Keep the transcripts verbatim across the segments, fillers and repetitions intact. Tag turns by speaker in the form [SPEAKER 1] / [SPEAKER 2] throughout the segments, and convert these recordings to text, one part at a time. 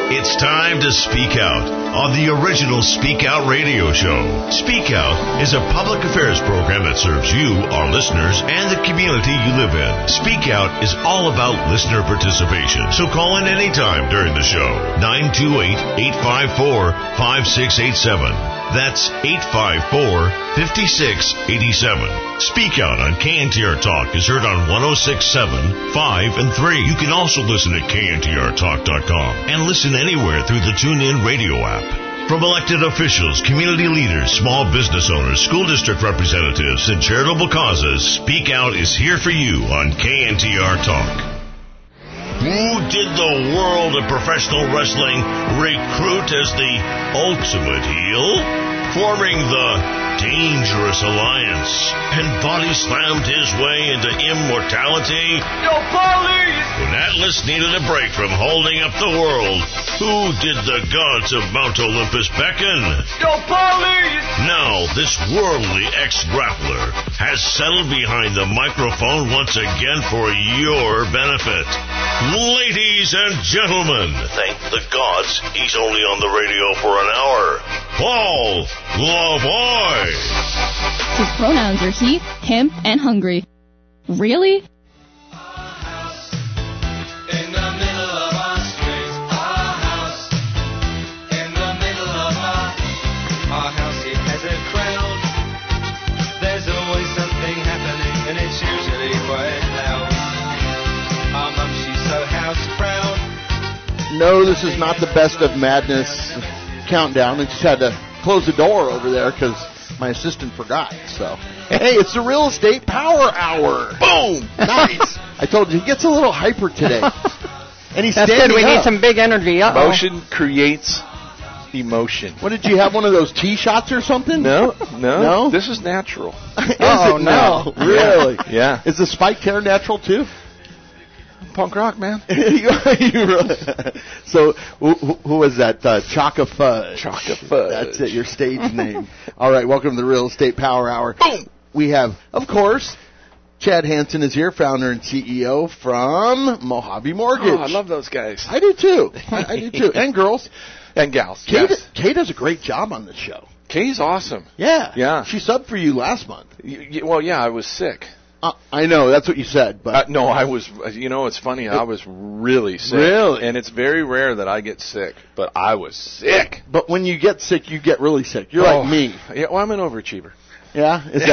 [SPEAKER 1] It's time to speak out on the original Speak Out radio show. Speak Out is a public affairs program that serves you, our listeners, and the community you live in. Speak Out is all about listener participation, so call in anytime during the show. nine two eight, eight five four, five six eight seven. That's eight five four, five six eight seven. Speak Out on K N T R Talk is heard on one oh six point seven, five, and three. You can also listen at K N T R talk dot com and listen anywhere through the TuneIn radio app. From elected officials, community leaders, small business owners, school district representatives, and charitable causes, Speak Out is here for you on K N T R Talk. Who did the world of professional wrestling recruit as the ultimate heel? Forming the Dangerous Alliance, and body slammed his way into immortality?
[SPEAKER 2] No police!
[SPEAKER 1] When Atlas needed a break from holding up the world, who did the gods of Mount Olympus beckon?
[SPEAKER 2] No police!
[SPEAKER 1] Now, this worldly ex-grappler has settled behind the microphone once again for your benefit. Ladies and gentlemen, thank the gods he's only on the radio for an hour. Paul Lavoie.
[SPEAKER 3] His pronouns are he, him, and hungry. Really?
[SPEAKER 4] No, this is not the Best of Madness countdown. I just had to close the door over there because my assistant forgot. So, hey, it's the Real Estate Power Hour. Boom! Nice. I told you, he gets a little hyper today. And he's
[SPEAKER 5] That's
[SPEAKER 4] standing
[SPEAKER 5] good. We
[SPEAKER 4] up.
[SPEAKER 5] need some big energy. Uh-oh.
[SPEAKER 6] Motion creates emotion.
[SPEAKER 4] What, did you have one of those tea shots or something?
[SPEAKER 6] No, no.
[SPEAKER 4] No?
[SPEAKER 6] This is natural.
[SPEAKER 4] Is
[SPEAKER 5] Oh,
[SPEAKER 4] it now?
[SPEAKER 5] no.
[SPEAKER 4] Really?
[SPEAKER 6] Yeah.
[SPEAKER 4] Is the spiked hair natural too?
[SPEAKER 6] Punk rock, man.
[SPEAKER 4] You really- so, who, who was that? Uh, Chaka Fudge.
[SPEAKER 6] Chaka Fudge.
[SPEAKER 4] That's it, your stage name. All right, welcome to the Real Estate Power Hour. Boom! We have, of course, Chad Hansen is here, founder and C E O from Mojave Mortgage.
[SPEAKER 6] Oh, I love those guys.
[SPEAKER 4] I do too. I, I do too. And girls.
[SPEAKER 6] And gals.
[SPEAKER 4] Kay,
[SPEAKER 6] Yes.
[SPEAKER 4] Kay does a great job on this show.
[SPEAKER 6] Kay's awesome.
[SPEAKER 4] Yeah.
[SPEAKER 6] Yeah.
[SPEAKER 4] She subbed for you last month.
[SPEAKER 6] Y- y- well, yeah, I was sick.
[SPEAKER 4] Uh, I know, that's what you said, but
[SPEAKER 6] Uh, no, I was, you know, it's funny, I was really sick.
[SPEAKER 4] Really?
[SPEAKER 6] And it's very rare that I get sick, but I was sick.
[SPEAKER 4] but when you get sick, you get really sick. You're
[SPEAKER 6] Oh,
[SPEAKER 4] like me.
[SPEAKER 6] Yeah, well, I'm an overachiever.
[SPEAKER 4] Yeah, is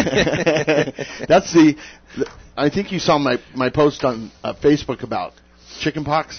[SPEAKER 4] that? That's the. I think you saw my my post on uh, Facebook about chickenpox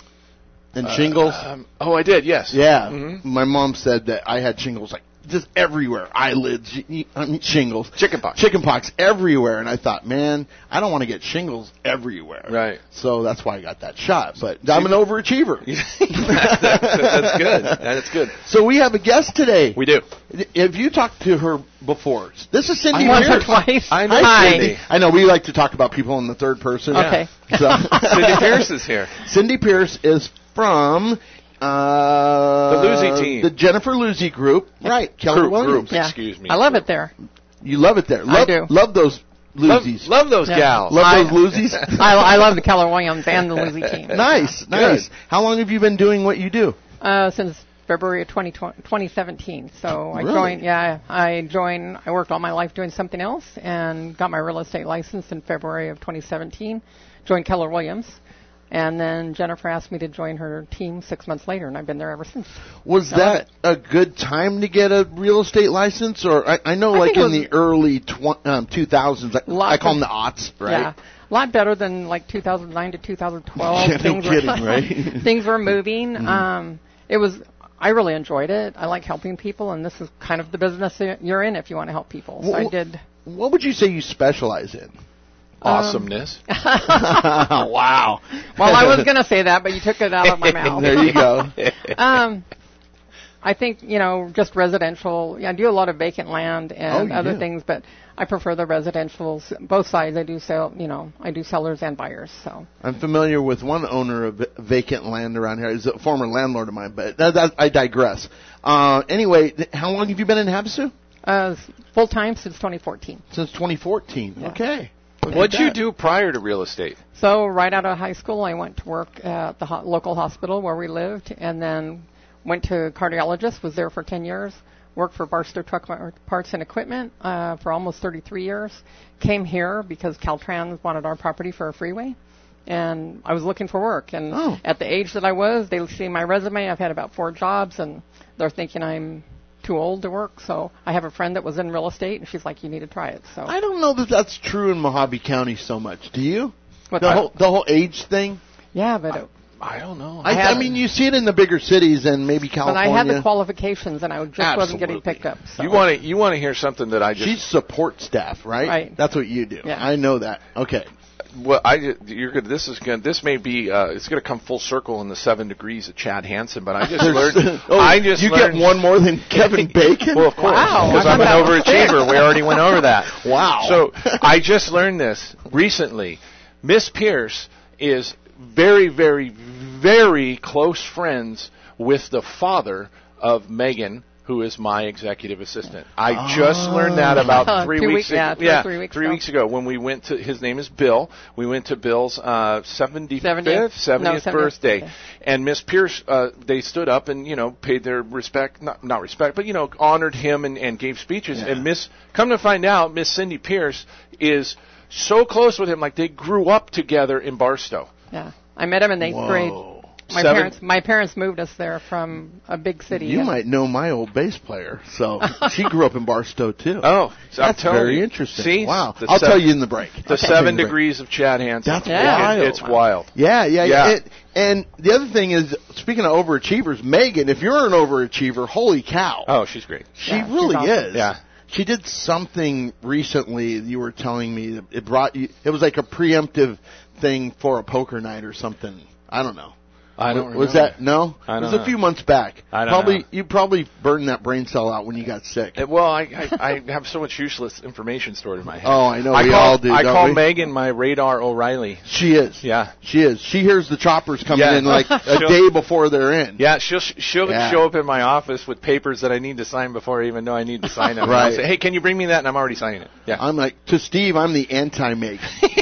[SPEAKER 4] and shingles.
[SPEAKER 6] Uh, um, oh, I did, yes.
[SPEAKER 4] Yeah,
[SPEAKER 6] Mhm.
[SPEAKER 4] my mom said that I had shingles like just everywhere, eyelids, y- y- I mean shingles,
[SPEAKER 6] Chickenpox.
[SPEAKER 4] chickenpox everywhere, and I thought, man, I don't want to get shingles everywhere.
[SPEAKER 6] Right.
[SPEAKER 4] So that's why I got that shot. But I'm an overachiever.
[SPEAKER 6] that's, that's good. That's good.
[SPEAKER 4] So we have a guest today.
[SPEAKER 6] We do.
[SPEAKER 4] Have you talked to her before? This is Cindy
[SPEAKER 5] Once or
[SPEAKER 4] Pierce.
[SPEAKER 5] twice.
[SPEAKER 6] I know
[SPEAKER 5] Hi.
[SPEAKER 6] Cindy.
[SPEAKER 4] I know we like to talk about people in the third person.
[SPEAKER 5] Okay.
[SPEAKER 4] So,
[SPEAKER 6] Cindy Pierce is here.
[SPEAKER 4] Cindy Pierce is from uh,
[SPEAKER 6] The Lucy team.
[SPEAKER 4] the Jennifer Lucy group. Right, Keller
[SPEAKER 6] Group,
[SPEAKER 4] Williams.
[SPEAKER 6] group.
[SPEAKER 5] Yeah.
[SPEAKER 6] Excuse me.
[SPEAKER 5] I love it there.
[SPEAKER 4] You love it there.
[SPEAKER 5] I
[SPEAKER 4] Love,
[SPEAKER 5] do.
[SPEAKER 4] Love those
[SPEAKER 6] Love,
[SPEAKER 4] Lucy's.
[SPEAKER 6] love those
[SPEAKER 5] Yeah.
[SPEAKER 6] gals.
[SPEAKER 4] Love
[SPEAKER 5] I-
[SPEAKER 4] those Lucy's.
[SPEAKER 5] I, I love the Keller Williams and the Lucy team.
[SPEAKER 4] Nice, nice. How long have you been doing what you do?
[SPEAKER 5] Uh, since February of twenty seventeen. So I
[SPEAKER 4] Really?
[SPEAKER 5] joined, yeah, I joined, I worked all my life doing something else and got my real estate license in February of twenty seventeen. Joined Keller Williams. And then Jennifer asked me to join her team six months later, and I've been there ever since.
[SPEAKER 4] Was
[SPEAKER 5] I love
[SPEAKER 4] that a good time to get a real estate license? Or I, I know
[SPEAKER 5] I
[SPEAKER 4] like
[SPEAKER 5] think it
[SPEAKER 4] in
[SPEAKER 5] was-
[SPEAKER 4] the early tw- um, two thousands, I,
[SPEAKER 5] Lots
[SPEAKER 4] I call
[SPEAKER 5] of-
[SPEAKER 4] them the aughts, right?
[SPEAKER 5] Yeah, a lot better than like two thousand nine to two thousand twelve.
[SPEAKER 4] Yeah, no
[SPEAKER 5] things
[SPEAKER 4] kidding,
[SPEAKER 5] were,
[SPEAKER 4] right?
[SPEAKER 5] things were moving.
[SPEAKER 4] Mm-hmm.
[SPEAKER 5] Um, it was. I really enjoyed it. I like helping people, and this is kind of the business that you're in if you want to help people. So
[SPEAKER 4] Well,
[SPEAKER 5] I did.
[SPEAKER 4] What would you say you specialize in?
[SPEAKER 6] Awesomeness.
[SPEAKER 4] Wow.
[SPEAKER 5] Well, I was going to say that, but you took it out of my mouth.
[SPEAKER 4] There you go.
[SPEAKER 5] um, I think, you know, just residential. Yeah, I do a lot of vacant land and
[SPEAKER 4] Oh, you
[SPEAKER 5] other
[SPEAKER 4] do?
[SPEAKER 5] things, but I prefer the residentials. Both sides, I do sell, you know, I do sellers and buyers. So
[SPEAKER 4] I'm familiar with one owner of vacant land around here. He's a former landlord of mine, but that, that, I digress. Uh, anyway, th- how long have you been in Havasu?
[SPEAKER 5] uh, full time since twenty fourteen.
[SPEAKER 4] Since twenty fourteen.
[SPEAKER 5] Yeah.
[SPEAKER 4] Okay.
[SPEAKER 6] What'd you do prior to real estate?
[SPEAKER 5] So right out of high school, I went to work at the ho- local hospital where we lived, and then went to cardiologist, was there for ten years, worked for Barstow Truck Parts and Equipment uh, for almost thirty-three years, came here because Caltrans wanted our property for a freeway, and I was looking for work. And
[SPEAKER 4] Oh.
[SPEAKER 5] at the age that I was, they see my resume, I've had about four jobs, and they're thinking I'm too old to work. So I have a friend that was in real estate, and she's like, you need to try it. So
[SPEAKER 4] I don't know that that's true in Mojave County so much. Do you?
[SPEAKER 5] What's
[SPEAKER 4] The
[SPEAKER 5] that?
[SPEAKER 4] whole, the whole age thing?
[SPEAKER 5] Yeah, but it,
[SPEAKER 6] I don't know.
[SPEAKER 4] I,
[SPEAKER 5] I had-
[SPEAKER 4] I mean, you see it in the bigger cities and maybe
[SPEAKER 5] but
[SPEAKER 4] California.
[SPEAKER 5] I had the qualifications, and I just wasn't getting
[SPEAKER 4] Absolutely.
[SPEAKER 5] picked up. So.
[SPEAKER 6] You want to you want to hear something that I just
[SPEAKER 4] She's support staff, right?
[SPEAKER 5] Right.
[SPEAKER 4] That's what you do.
[SPEAKER 5] Yeah.
[SPEAKER 4] I know that. Okay.
[SPEAKER 6] well I ju- you're good. This is good. This may be uh, it's going to come full circle in the seven degrees of Chad Hansen, but I just
[SPEAKER 4] There's-
[SPEAKER 6] learned.
[SPEAKER 4] oh,
[SPEAKER 6] I just
[SPEAKER 4] you
[SPEAKER 6] learned,
[SPEAKER 4] get one more than Kevin Bacon?
[SPEAKER 6] Well, of course,
[SPEAKER 5] Wow,
[SPEAKER 6] because
[SPEAKER 5] I
[SPEAKER 6] I'm an
[SPEAKER 5] thought that was
[SPEAKER 6] overachiever. We already went over that.
[SPEAKER 4] Wow.
[SPEAKER 6] So I just learned this recently. Miss Pierce is very, very, very close friends with the father of Megan, who is my executive assistant. I just learned that about three
[SPEAKER 5] Two
[SPEAKER 6] weeks
[SPEAKER 5] week- yeah,
[SPEAKER 6] ago.
[SPEAKER 5] two or three weeks ago.
[SPEAKER 6] weeks ago when we went to. His name is Bill. We went to Bill's uh, seventy-fifth,
[SPEAKER 5] seventieth.
[SPEAKER 6] seventieth
[SPEAKER 5] No,
[SPEAKER 6] birthday,
[SPEAKER 5] seventieth.
[SPEAKER 6] and Miss Pierce. Uh, they stood up and you know paid their respect, not not respect, but you know honored him and, and gave speeches.
[SPEAKER 4] Yeah.
[SPEAKER 6] And Miss, come to find out, Miss Cindy Pierce is so close with him, like they grew up together in Barstow.
[SPEAKER 5] Yeah, I met him in eighth
[SPEAKER 4] Whoa.
[SPEAKER 5] grade. My
[SPEAKER 6] Seven-
[SPEAKER 5] parents, my parents moved us there from a big city.
[SPEAKER 4] You
[SPEAKER 5] and-
[SPEAKER 4] might know my old bass player. So she grew up in Barstow, too.
[SPEAKER 6] Oh, so I'm
[SPEAKER 4] That's
[SPEAKER 6] telling
[SPEAKER 4] very
[SPEAKER 6] you.
[SPEAKER 4] interesting.
[SPEAKER 6] See,
[SPEAKER 4] Wow.
[SPEAKER 6] The
[SPEAKER 4] I'll
[SPEAKER 6] seven-
[SPEAKER 4] tell you in the break.
[SPEAKER 6] The
[SPEAKER 4] Okay.
[SPEAKER 6] seven
[SPEAKER 4] In the break.
[SPEAKER 6] degrees of Chad Hansen.
[SPEAKER 4] That's
[SPEAKER 5] Yeah.
[SPEAKER 4] wild.
[SPEAKER 6] It, it's wild.
[SPEAKER 4] Yeah, yeah,
[SPEAKER 6] Yeah.
[SPEAKER 4] yeah. It, and the other thing is, speaking of overachievers, Megan, if you're an overachiever, holy cow.
[SPEAKER 6] Oh, she's great.
[SPEAKER 4] She
[SPEAKER 5] Yeah, she's
[SPEAKER 4] really
[SPEAKER 5] awesome.
[SPEAKER 4] is.
[SPEAKER 6] Yeah.
[SPEAKER 4] She did something recently. You were telling me that it brought you. It was like a preemptive thing for a poker night or something. I don't know.
[SPEAKER 6] I don't
[SPEAKER 4] Was
[SPEAKER 6] remember.
[SPEAKER 4] that no?
[SPEAKER 6] I
[SPEAKER 4] it was
[SPEAKER 6] don't
[SPEAKER 4] a
[SPEAKER 6] know.
[SPEAKER 4] few months back.
[SPEAKER 6] I don't
[SPEAKER 4] probably
[SPEAKER 6] know.
[SPEAKER 4] you probably burned that brain cell out when you got sick.
[SPEAKER 6] Uh, Well, I, I I have so much useless information stored in my head.
[SPEAKER 4] Oh, I know,
[SPEAKER 6] I
[SPEAKER 4] we
[SPEAKER 6] call,
[SPEAKER 4] all do,
[SPEAKER 6] I
[SPEAKER 4] don't
[SPEAKER 6] call
[SPEAKER 4] we?
[SPEAKER 6] Megan my Radar O'Reilly.
[SPEAKER 4] She is.
[SPEAKER 6] Yeah.
[SPEAKER 4] She is. She hears the choppers coming
[SPEAKER 6] Yeah.
[SPEAKER 4] in like a
[SPEAKER 6] She'll-
[SPEAKER 4] day before they're in.
[SPEAKER 6] Yeah, she'll she'll
[SPEAKER 4] Yeah.
[SPEAKER 6] show up in my office with papers that I need to sign before I even know I need to sign them. And I'll
[SPEAKER 4] Right.
[SPEAKER 6] say, hey, can you bring me that? And I'm already signing it. Yeah.
[SPEAKER 4] I'm like, to Steve, I'm the anti-Megan.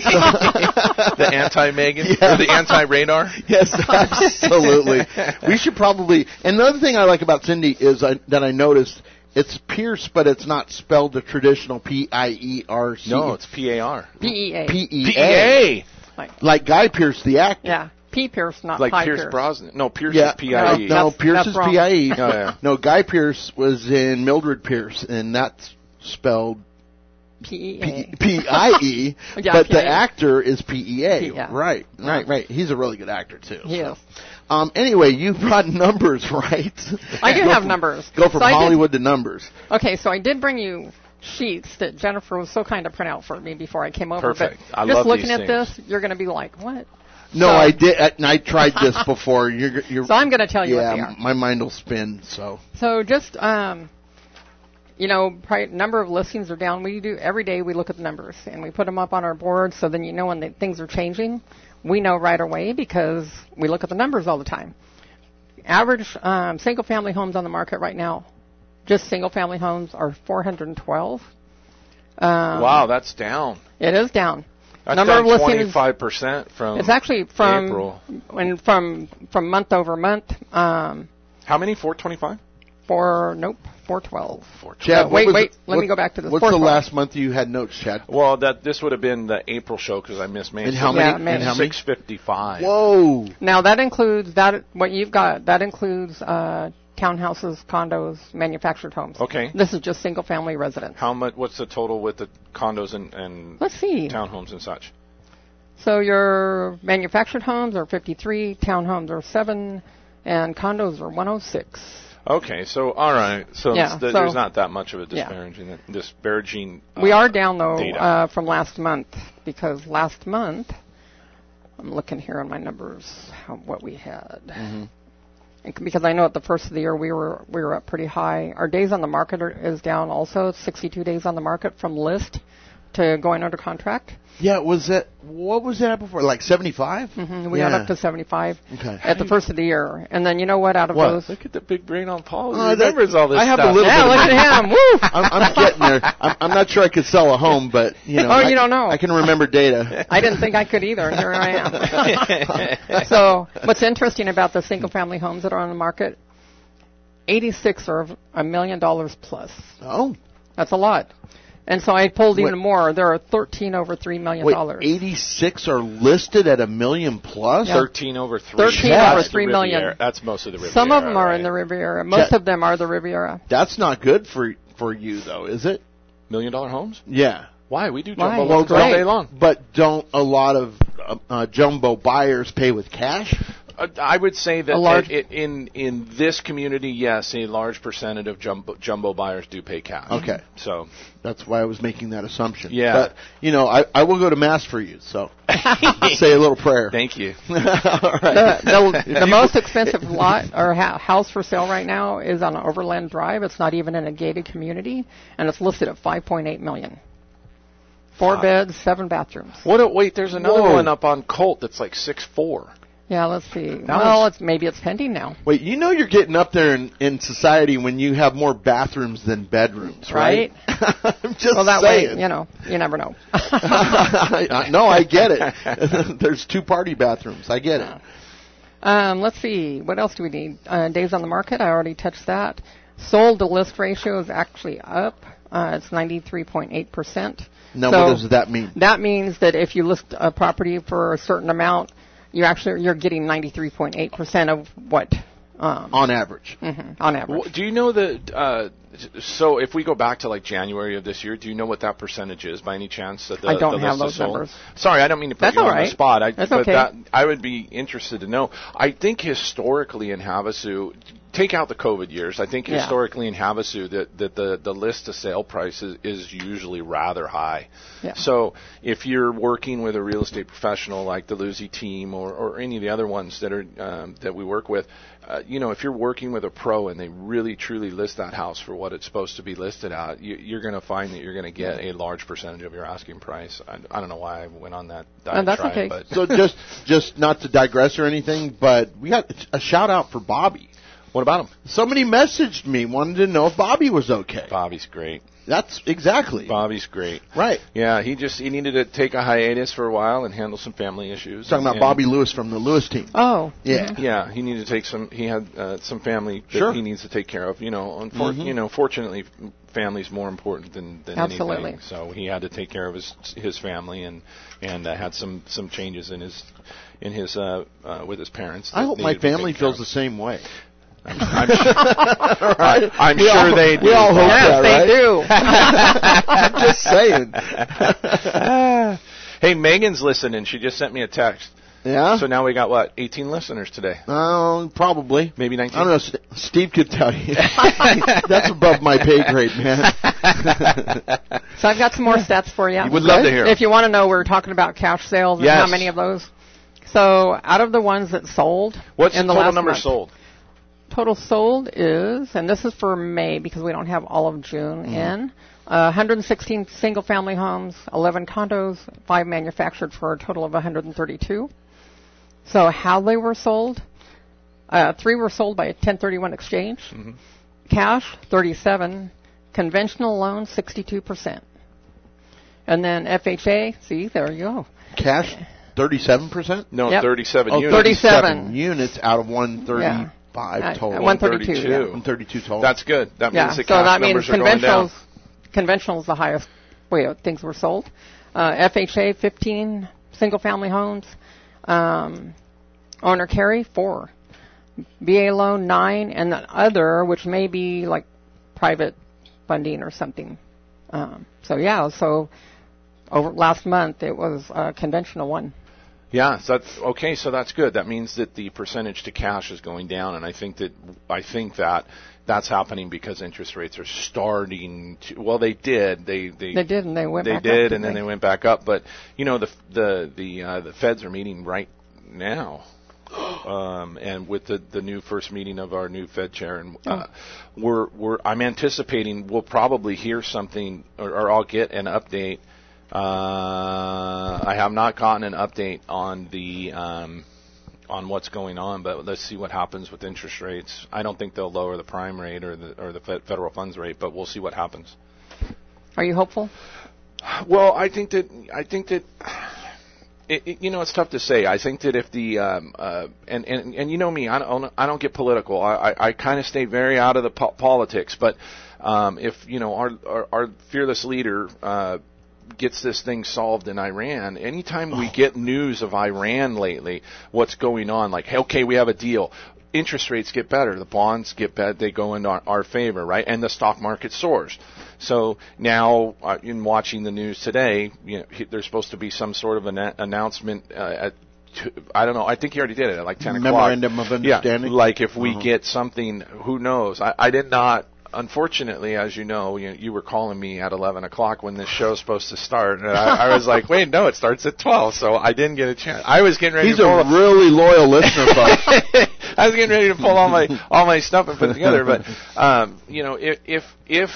[SPEAKER 6] the anti-Megan
[SPEAKER 4] Yeah.
[SPEAKER 6] or the anti-Radar.
[SPEAKER 4] Yes, absolutely. We should probably. And the other thing I like about Cindy is I, that I noticed it's Pierce, but it's not spelled the traditional P I E R C.
[SPEAKER 6] No, it's P A R.
[SPEAKER 5] P E A.
[SPEAKER 4] P E
[SPEAKER 6] P E
[SPEAKER 4] A.
[SPEAKER 6] A.
[SPEAKER 5] Like,
[SPEAKER 4] Like Guy Pierce, the actor.
[SPEAKER 5] yeah, P. Pierce, not
[SPEAKER 6] Like
[SPEAKER 5] Pi
[SPEAKER 6] Pierce
[SPEAKER 5] Pierce.
[SPEAKER 6] Brosnan. No, Pierce
[SPEAKER 4] Yeah.
[SPEAKER 6] is P I E.
[SPEAKER 4] No,
[SPEAKER 5] That's-
[SPEAKER 4] Pierce
[SPEAKER 5] that's
[SPEAKER 4] is
[SPEAKER 5] wrong.
[SPEAKER 4] P I E.
[SPEAKER 6] Oh, yeah.
[SPEAKER 4] No, Guy Pierce was in Mildred Pierce, and that's spelled
[SPEAKER 5] P E
[SPEAKER 4] P-
[SPEAKER 5] A.
[SPEAKER 4] P I E,
[SPEAKER 5] Yeah,
[SPEAKER 4] but
[SPEAKER 5] P I E.
[SPEAKER 4] the actor is P E A.
[SPEAKER 5] Yeah.
[SPEAKER 4] Right, right, right. He's a really good actor, too.
[SPEAKER 5] He
[SPEAKER 4] so.
[SPEAKER 5] is.
[SPEAKER 4] Um, anyway, you brought numbers, right?
[SPEAKER 5] I do
[SPEAKER 4] Go
[SPEAKER 5] have
[SPEAKER 4] from-
[SPEAKER 5] numbers.
[SPEAKER 4] Go from
[SPEAKER 5] So I did-
[SPEAKER 4] Hollywood to numbers.
[SPEAKER 5] Okay, so I did bring you sheets that Jennifer was so kind to print out for me before I came over.
[SPEAKER 6] Perfect.
[SPEAKER 5] But
[SPEAKER 6] I
[SPEAKER 5] just
[SPEAKER 6] love
[SPEAKER 5] looking
[SPEAKER 6] these
[SPEAKER 5] at
[SPEAKER 6] things.
[SPEAKER 5] this, you're going to be like, what?
[SPEAKER 4] No,
[SPEAKER 5] So-
[SPEAKER 4] I did. I, I tried this before. You're, you're,
[SPEAKER 5] So I'm going to tell you
[SPEAKER 4] yeah,
[SPEAKER 5] what they are.
[SPEAKER 4] my mind will spin. So
[SPEAKER 5] So just, um, you know, pri- number of listings are down. We do every day. We look at the numbers and we put them up on our board. So then you know when the, things are changing, we know right away because we look at the numbers all the time. Average um, single-family homes on the market right now, just single-family homes, are four hundred twelve. Um,
[SPEAKER 6] Wow, that's down.
[SPEAKER 5] It is down.
[SPEAKER 6] That's
[SPEAKER 5] number
[SPEAKER 6] down
[SPEAKER 5] of listings.
[SPEAKER 6] twenty-five percent from
[SPEAKER 5] It's actually from
[SPEAKER 6] April.
[SPEAKER 5] when from from month over month. Um,
[SPEAKER 6] How many? four twenty-five?
[SPEAKER 5] for nope, four twelve.
[SPEAKER 4] Chad,
[SPEAKER 5] Uh,
[SPEAKER 4] what
[SPEAKER 5] wait,
[SPEAKER 4] was
[SPEAKER 5] wait,
[SPEAKER 4] the-
[SPEAKER 5] let
[SPEAKER 4] what-
[SPEAKER 5] me go back to this.
[SPEAKER 4] What's
[SPEAKER 5] four
[SPEAKER 4] the
[SPEAKER 5] twelve.
[SPEAKER 4] last month you had notes, Chad?
[SPEAKER 6] Well, that this would have been the April show because I missed May.
[SPEAKER 4] And how
[SPEAKER 5] Yeah,
[SPEAKER 4] many?
[SPEAKER 5] May.
[SPEAKER 4] And how many?
[SPEAKER 6] six fifty-five.
[SPEAKER 4] Whoa!
[SPEAKER 5] Now that includes that what you've got. That includes uh, townhouses, condos, manufactured homes.
[SPEAKER 6] Okay.
[SPEAKER 5] This is just single-family residence.
[SPEAKER 6] How much? What's the total with the condos and, and
[SPEAKER 5] Let's see.
[SPEAKER 6] townhomes and such?
[SPEAKER 5] So your manufactured homes are fifty-three, townhomes are seven, and condos are one oh six.
[SPEAKER 6] Okay, so all right, so,
[SPEAKER 5] Yeah,
[SPEAKER 6] it's the,
[SPEAKER 5] so-
[SPEAKER 6] there's not that much of a
[SPEAKER 5] Yeah.
[SPEAKER 6] disparaging disparaging. Uh,
[SPEAKER 5] We are down though
[SPEAKER 6] data.
[SPEAKER 5] uh, from last month because last month I'm looking here on my numbers how, what we had.
[SPEAKER 6] Mm-hmm.
[SPEAKER 5] And c- because I know at the first of the year we were we were up pretty high. Our days on the market are, is down also. sixty-two days on the market from list to going under contract.
[SPEAKER 4] Yeah, was that, what was that before? Like seventy-five?
[SPEAKER 5] Mm-hmm. We
[SPEAKER 4] yeah.
[SPEAKER 5] got up to seventy-five
[SPEAKER 4] Okay.
[SPEAKER 5] at the first of the year. And then you know what? Out of
[SPEAKER 4] What?
[SPEAKER 5] those...
[SPEAKER 6] Look at the big brain on Paul. He
[SPEAKER 4] Oh, that-
[SPEAKER 6] remembers all this
[SPEAKER 4] I have
[SPEAKER 6] stuff.
[SPEAKER 4] a little
[SPEAKER 5] Yeah,
[SPEAKER 4] bit
[SPEAKER 5] look
[SPEAKER 4] of
[SPEAKER 5] at him. Woo!
[SPEAKER 4] I'm, I'm getting there. I'm, I'm not sure I could sell a home, but, you know.
[SPEAKER 5] Oh,
[SPEAKER 4] I,
[SPEAKER 5] you don't know.
[SPEAKER 4] I can remember data.
[SPEAKER 5] I didn't think I could either, and here I am. So what's interesting about the single-family homes that are on the market, eighty-six are a million dollars plus.
[SPEAKER 4] Oh.
[SPEAKER 5] That's a lot. And so I pulled even
[SPEAKER 4] Wait.
[SPEAKER 5] more. There are thirteen over three million
[SPEAKER 4] Wait,
[SPEAKER 5] dollars.
[SPEAKER 4] eighty-six are listed at a million plus?
[SPEAKER 5] Yeah.
[SPEAKER 6] Thirteen over three.
[SPEAKER 5] thirteen
[SPEAKER 6] That's
[SPEAKER 5] over
[SPEAKER 6] the
[SPEAKER 5] three
[SPEAKER 6] Riviera.
[SPEAKER 5] million.
[SPEAKER 6] That's most of the Riviera.
[SPEAKER 5] Some of them are
[SPEAKER 6] right?
[SPEAKER 5] in the Riviera. Most
[SPEAKER 4] Check.
[SPEAKER 5] of them are the Riviera.
[SPEAKER 4] That's not good for for you, though, is it?
[SPEAKER 6] Million dollar homes?
[SPEAKER 4] Yeah.
[SPEAKER 6] Why? We do
[SPEAKER 5] Why?
[SPEAKER 6] jumbo
[SPEAKER 5] Well,
[SPEAKER 6] loans all
[SPEAKER 5] great.
[SPEAKER 6] day long.
[SPEAKER 4] But don't a lot of uh, uh, jumbo buyers pay with cash?
[SPEAKER 6] Uh, I would say that
[SPEAKER 5] A large-
[SPEAKER 6] it, it, in in this community, yes, a large percentage of jumbo, jumbo buyers do pay cash.
[SPEAKER 4] Okay.
[SPEAKER 6] So
[SPEAKER 4] That's why I was making that assumption.
[SPEAKER 6] Yeah.
[SPEAKER 4] But, you know, I, I will go to Mass for you, so say a little prayer.
[SPEAKER 6] thank you.
[SPEAKER 4] All right.
[SPEAKER 5] The, the, the most expensive lot or ha- house for sale right now is on Overland Drive. It's not even in a gated community, and it's listed at five point eight million dollars. Four
[SPEAKER 6] Wow.
[SPEAKER 5] beds, seven bathrooms.
[SPEAKER 6] What? A, wait, there's another
[SPEAKER 4] Whoa.
[SPEAKER 6] one up on Colt that's like six four.
[SPEAKER 5] Yeah, let's see.
[SPEAKER 6] That
[SPEAKER 5] well,
[SPEAKER 6] was-
[SPEAKER 5] it's maybe it's pending now.
[SPEAKER 4] Wait, you know you're getting up there in, in society when you have more bathrooms than bedrooms, right? I'm just
[SPEAKER 5] Well, that
[SPEAKER 4] saying.
[SPEAKER 5] way, you know, you never know.
[SPEAKER 4] I- no, I get it. There's two party bathrooms. I get it.
[SPEAKER 5] Um, let's see. What else do we need? Uh, days on the market. I already touched that. Sold to list ratio is actually up. Uh, it's ninety-three point eight percent.
[SPEAKER 4] Now,
[SPEAKER 5] So
[SPEAKER 4] what does that mean?
[SPEAKER 5] That means that if you list a property for a certain amount, you actually you're getting ninety-three point eight percent of what um,
[SPEAKER 4] On average.
[SPEAKER 5] mhm, on average.
[SPEAKER 6] Well, do you know the? Uh, so if we go back to like January of this year, do you know what that percentage is by any chance? That the,
[SPEAKER 5] I don't
[SPEAKER 6] the
[SPEAKER 5] have
[SPEAKER 6] list is
[SPEAKER 5] those
[SPEAKER 6] sold?
[SPEAKER 5] numbers.
[SPEAKER 6] Sorry, I don't mean to put
[SPEAKER 5] That's
[SPEAKER 6] you
[SPEAKER 5] all
[SPEAKER 6] on
[SPEAKER 5] right.
[SPEAKER 6] the spot. I,
[SPEAKER 5] That's
[SPEAKER 6] but
[SPEAKER 5] okay.
[SPEAKER 6] that I would be interested to know. I think historically in Havasu, take out the COVID years. I think
[SPEAKER 5] Yeah.
[SPEAKER 6] historically in Havasu that, that the the list to sale price is, is usually rather high.
[SPEAKER 5] Yeah.
[SPEAKER 6] So if you're working with a real estate professional like the Lucy team or, or any of the other ones that are um, that we work with, uh, you know, if you're working with a pro and they really truly list that house for what it's supposed to be listed at, you, you're going to find that you're going to get a large percentage of your asking price. I, I don't know why I went on that
[SPEAKER 5] Oh, that's
[SPEAKER 6] diatribe,
[SPEAKER 5] okay.
[SPEAKER 6] but
[SPEAKER 4] So just just not to digress or anything, but we got a shout out for Bobby.
[SPEAKER 6] what about him?
[SPEAKER 4] Somebody messaged me, wanted to know if Bobby was okay.
[SPEAKER 6] Bobby's great.
[SPEAKER 4] That's exactly.
[SPEAKER 6] Bobby's great.
[SPEAKER 4] Right.
[SPEAKER 6] Yeah, he just he needed to take a hiatus for a while and handle some family issues.
[SPEAKER 4] Talking about
[SPEAKER 6] And-
[SPEAKER 4] Bobby Lewis from the Lewis team.
[SPEAKER 5] Oh.
[SPEAKER 4] Yeah.
[SPEAKER 6] Yeah, he needed to take some. He had uh, some family that
[SPEAKER 4] Sure.
[SPEAKER 6] he needs to take care of. You know, unfor-
[SPEAKER 4] Mhm.
[SPEAKER 6] you know, fortunately, f- family's more important than, than
[SPEAKER 5] Absolutely.
[SPEAKER 6] anything. So he had to take care of his his family and and uh, had some some changes in his in his uh, uh, with his parents.
[SPEAKER 4] I
[SPEAKER 6] that
[SPEAKER 4] hope my
[SPEAKER 6] needed to be
[SPEAKER 4] family
[SPEAKER 6] taken care
[SPEAKER 4] feels
[SPEAKER 6] of.
[SPEAKER 4] the same way.
[SPEAKER 6] I'm, I'm sure,
[SPEAKER 4] Right?
[SPEAKER 6] I'm
[SPEAKER 4] We
[SPEAKER 6] sure
[SPEAKER 4] all-
[SPEAKER 6] they do.
[SPEAKER 4] We all hope
[SPEAKER 5] Yes,
[SPEAKER 4] that,
[SPEAKER 5] they
[SPEAKER 4] right?
[SPEAKER 5] do.
[SPEAKER 4] I'm just saying.
[SPEAKER 6] Hey, Megan's listening. She just sent me a text.
[SPEAKER 4] Yeah?
[SPEAKER 6] So now we got what? eighteen listeners today.
[SPEAKER 4] Oh, probably.
[SPEAKER 6] Maybe nineteen.
[SPEAKER 4] I don't know. St- Steve could tell you. That's above my pay grade, man.
[SPEAKER 5] So I've got some more stats for you.
[SPEAKER 6] Would love to hear 'em.
[SPEAKER 5] If you want to know, we're talking about cash sales and
[SPEAKER 6] Yes.
[SPEAKER 5] how many of those. So out of the ones that sold,
[SPEAKER 6] What's
[SPEAKER 5] in
[SPEAKER 6] the
[SPEAKER 5] the
[SPEAKER 6] total
[SPEAKER 5] last
[SPEAKER 6] number
[SPEAKER 5] month,
[SPEAKER 6] sold?
[SPEAKER 5] Total sold is, and this is for May because we don't have all of June in, uh, one hundred sixteen single-family homes, eleven condos, five manufactured for a total of one hundred thirty-two. So how they were sold, uh, three were sold by a ten thirty-one exchange,
[SPEAKER 6] Mm-hmm.
[SPEAKER 5] cash thirty-seven, conventional loans sixty-two percent. And then F H A, see, there you go.
[SPEAKER 4] Cash, thirty-seven percent?
[SPEAKER 6] No,
[SPEAKER 5] Yep.
[SPEAKER 6] thirty-seven
[SPEAKER 4] Oh,
[SPEAKER 6] units.
[SPEAKER 5] thirty-seven.
[SPEAKER 4] units out of one thirty-five
[SPEAKER 5] Yeah. Uh,
[SPEAKER 4] total.
[SPEAKER 5] one thirty-two, yeah.
[SPEAKER 4] one thirty-two total.
[SPEAKER 6] That's good. That
[SPEAKER 5] Yeah,
[SPEAKER 6] means the
[SPEAKER 5] so
[SPEAKER 6] cash
[SPEAKER 5] that means
[SPEAKER 6] numbers are going down.
[SPEAKER 5] conventionals, conventional is the highest way things were sold. Uh, F H A, fifteen single-family homes. Um, owner carry, four. B A loan, nine. And the other, which may be like private funding or something. Um, so, yeah, so over last month it was a conventional one.
[SPEAKER 6] Yeah, so that's okay. So that's good. That means that the percentage to cash is going down, and I think that I think that that's happening because interest rates are starting to. Well, they did. They they
[SPEAKER 5] They did, and they went
[SPEAKER 6] they
[SPEAKER 5] back up,
[SPEAKER 6] did,
[SPEAKER 5] didn't
[SPEAKER 6] and then
[SPEAKER 5] they?
[SPEAKER 6] they went back up. But you know, the the the uh, the Feds are meeting right now. Um, and with the, the new first meeting of our new Fed chair, and uh,
[SPEAKER 5] Oh.
[SPEAKER 6] we're we're I'm anticipating we'll probably hear something, or, or I'll get an update Uh, I have not gotten an update on the um, on what's going on, but let's see what happens with interest rates. I don't think they'll lower the prime rate or the or the federal funds rate, but we'll see what happens.
[SPEAKER 5] Are you hopeful?
[SPEAKER 6] Well, I think that I think that it, it, you know, it's tough to say. I think that if the um, uh, and, and and you know me, I don't I don't get political. I I, I kind of stay very out of the po- politics. But um, if you know our our, our fearless leader uh, gets this thing solved in Iran, anytime we get news of Iran lately, what's going on? Like, hey, okay, we have a deal. Interest rates get better. The bonds get better. They go in our, our favor, right? And the stock market soars. So now, uh, in watching the news today, you know, there's supposed to be some sort of an a- announcement uh, at, t- I don't know, I think he already did it at like ten o'clock.
[SPEAKER 4] Memorandum of Understanding?
[SPEAKER 6] Yeah, like if we
[SPEAKER 4] uh-huh.
[SPEAKER 6] get something, who knows? I, I did not, unfortunately, as you know, you, you were calling me at eleven o'clock when this show's supposed to start, and I, I was like, wait, no, it starts at twelve, so I didn't get a chance. I was getting ready
[SPEAKER 4] He's
[SPEAKER 6] to pull
[SPEAKER 4] a really loyal listener, folks.
[SPEAKER 6] I was getting ready to pull all my all my stuff and put it together, but um, you know, if if if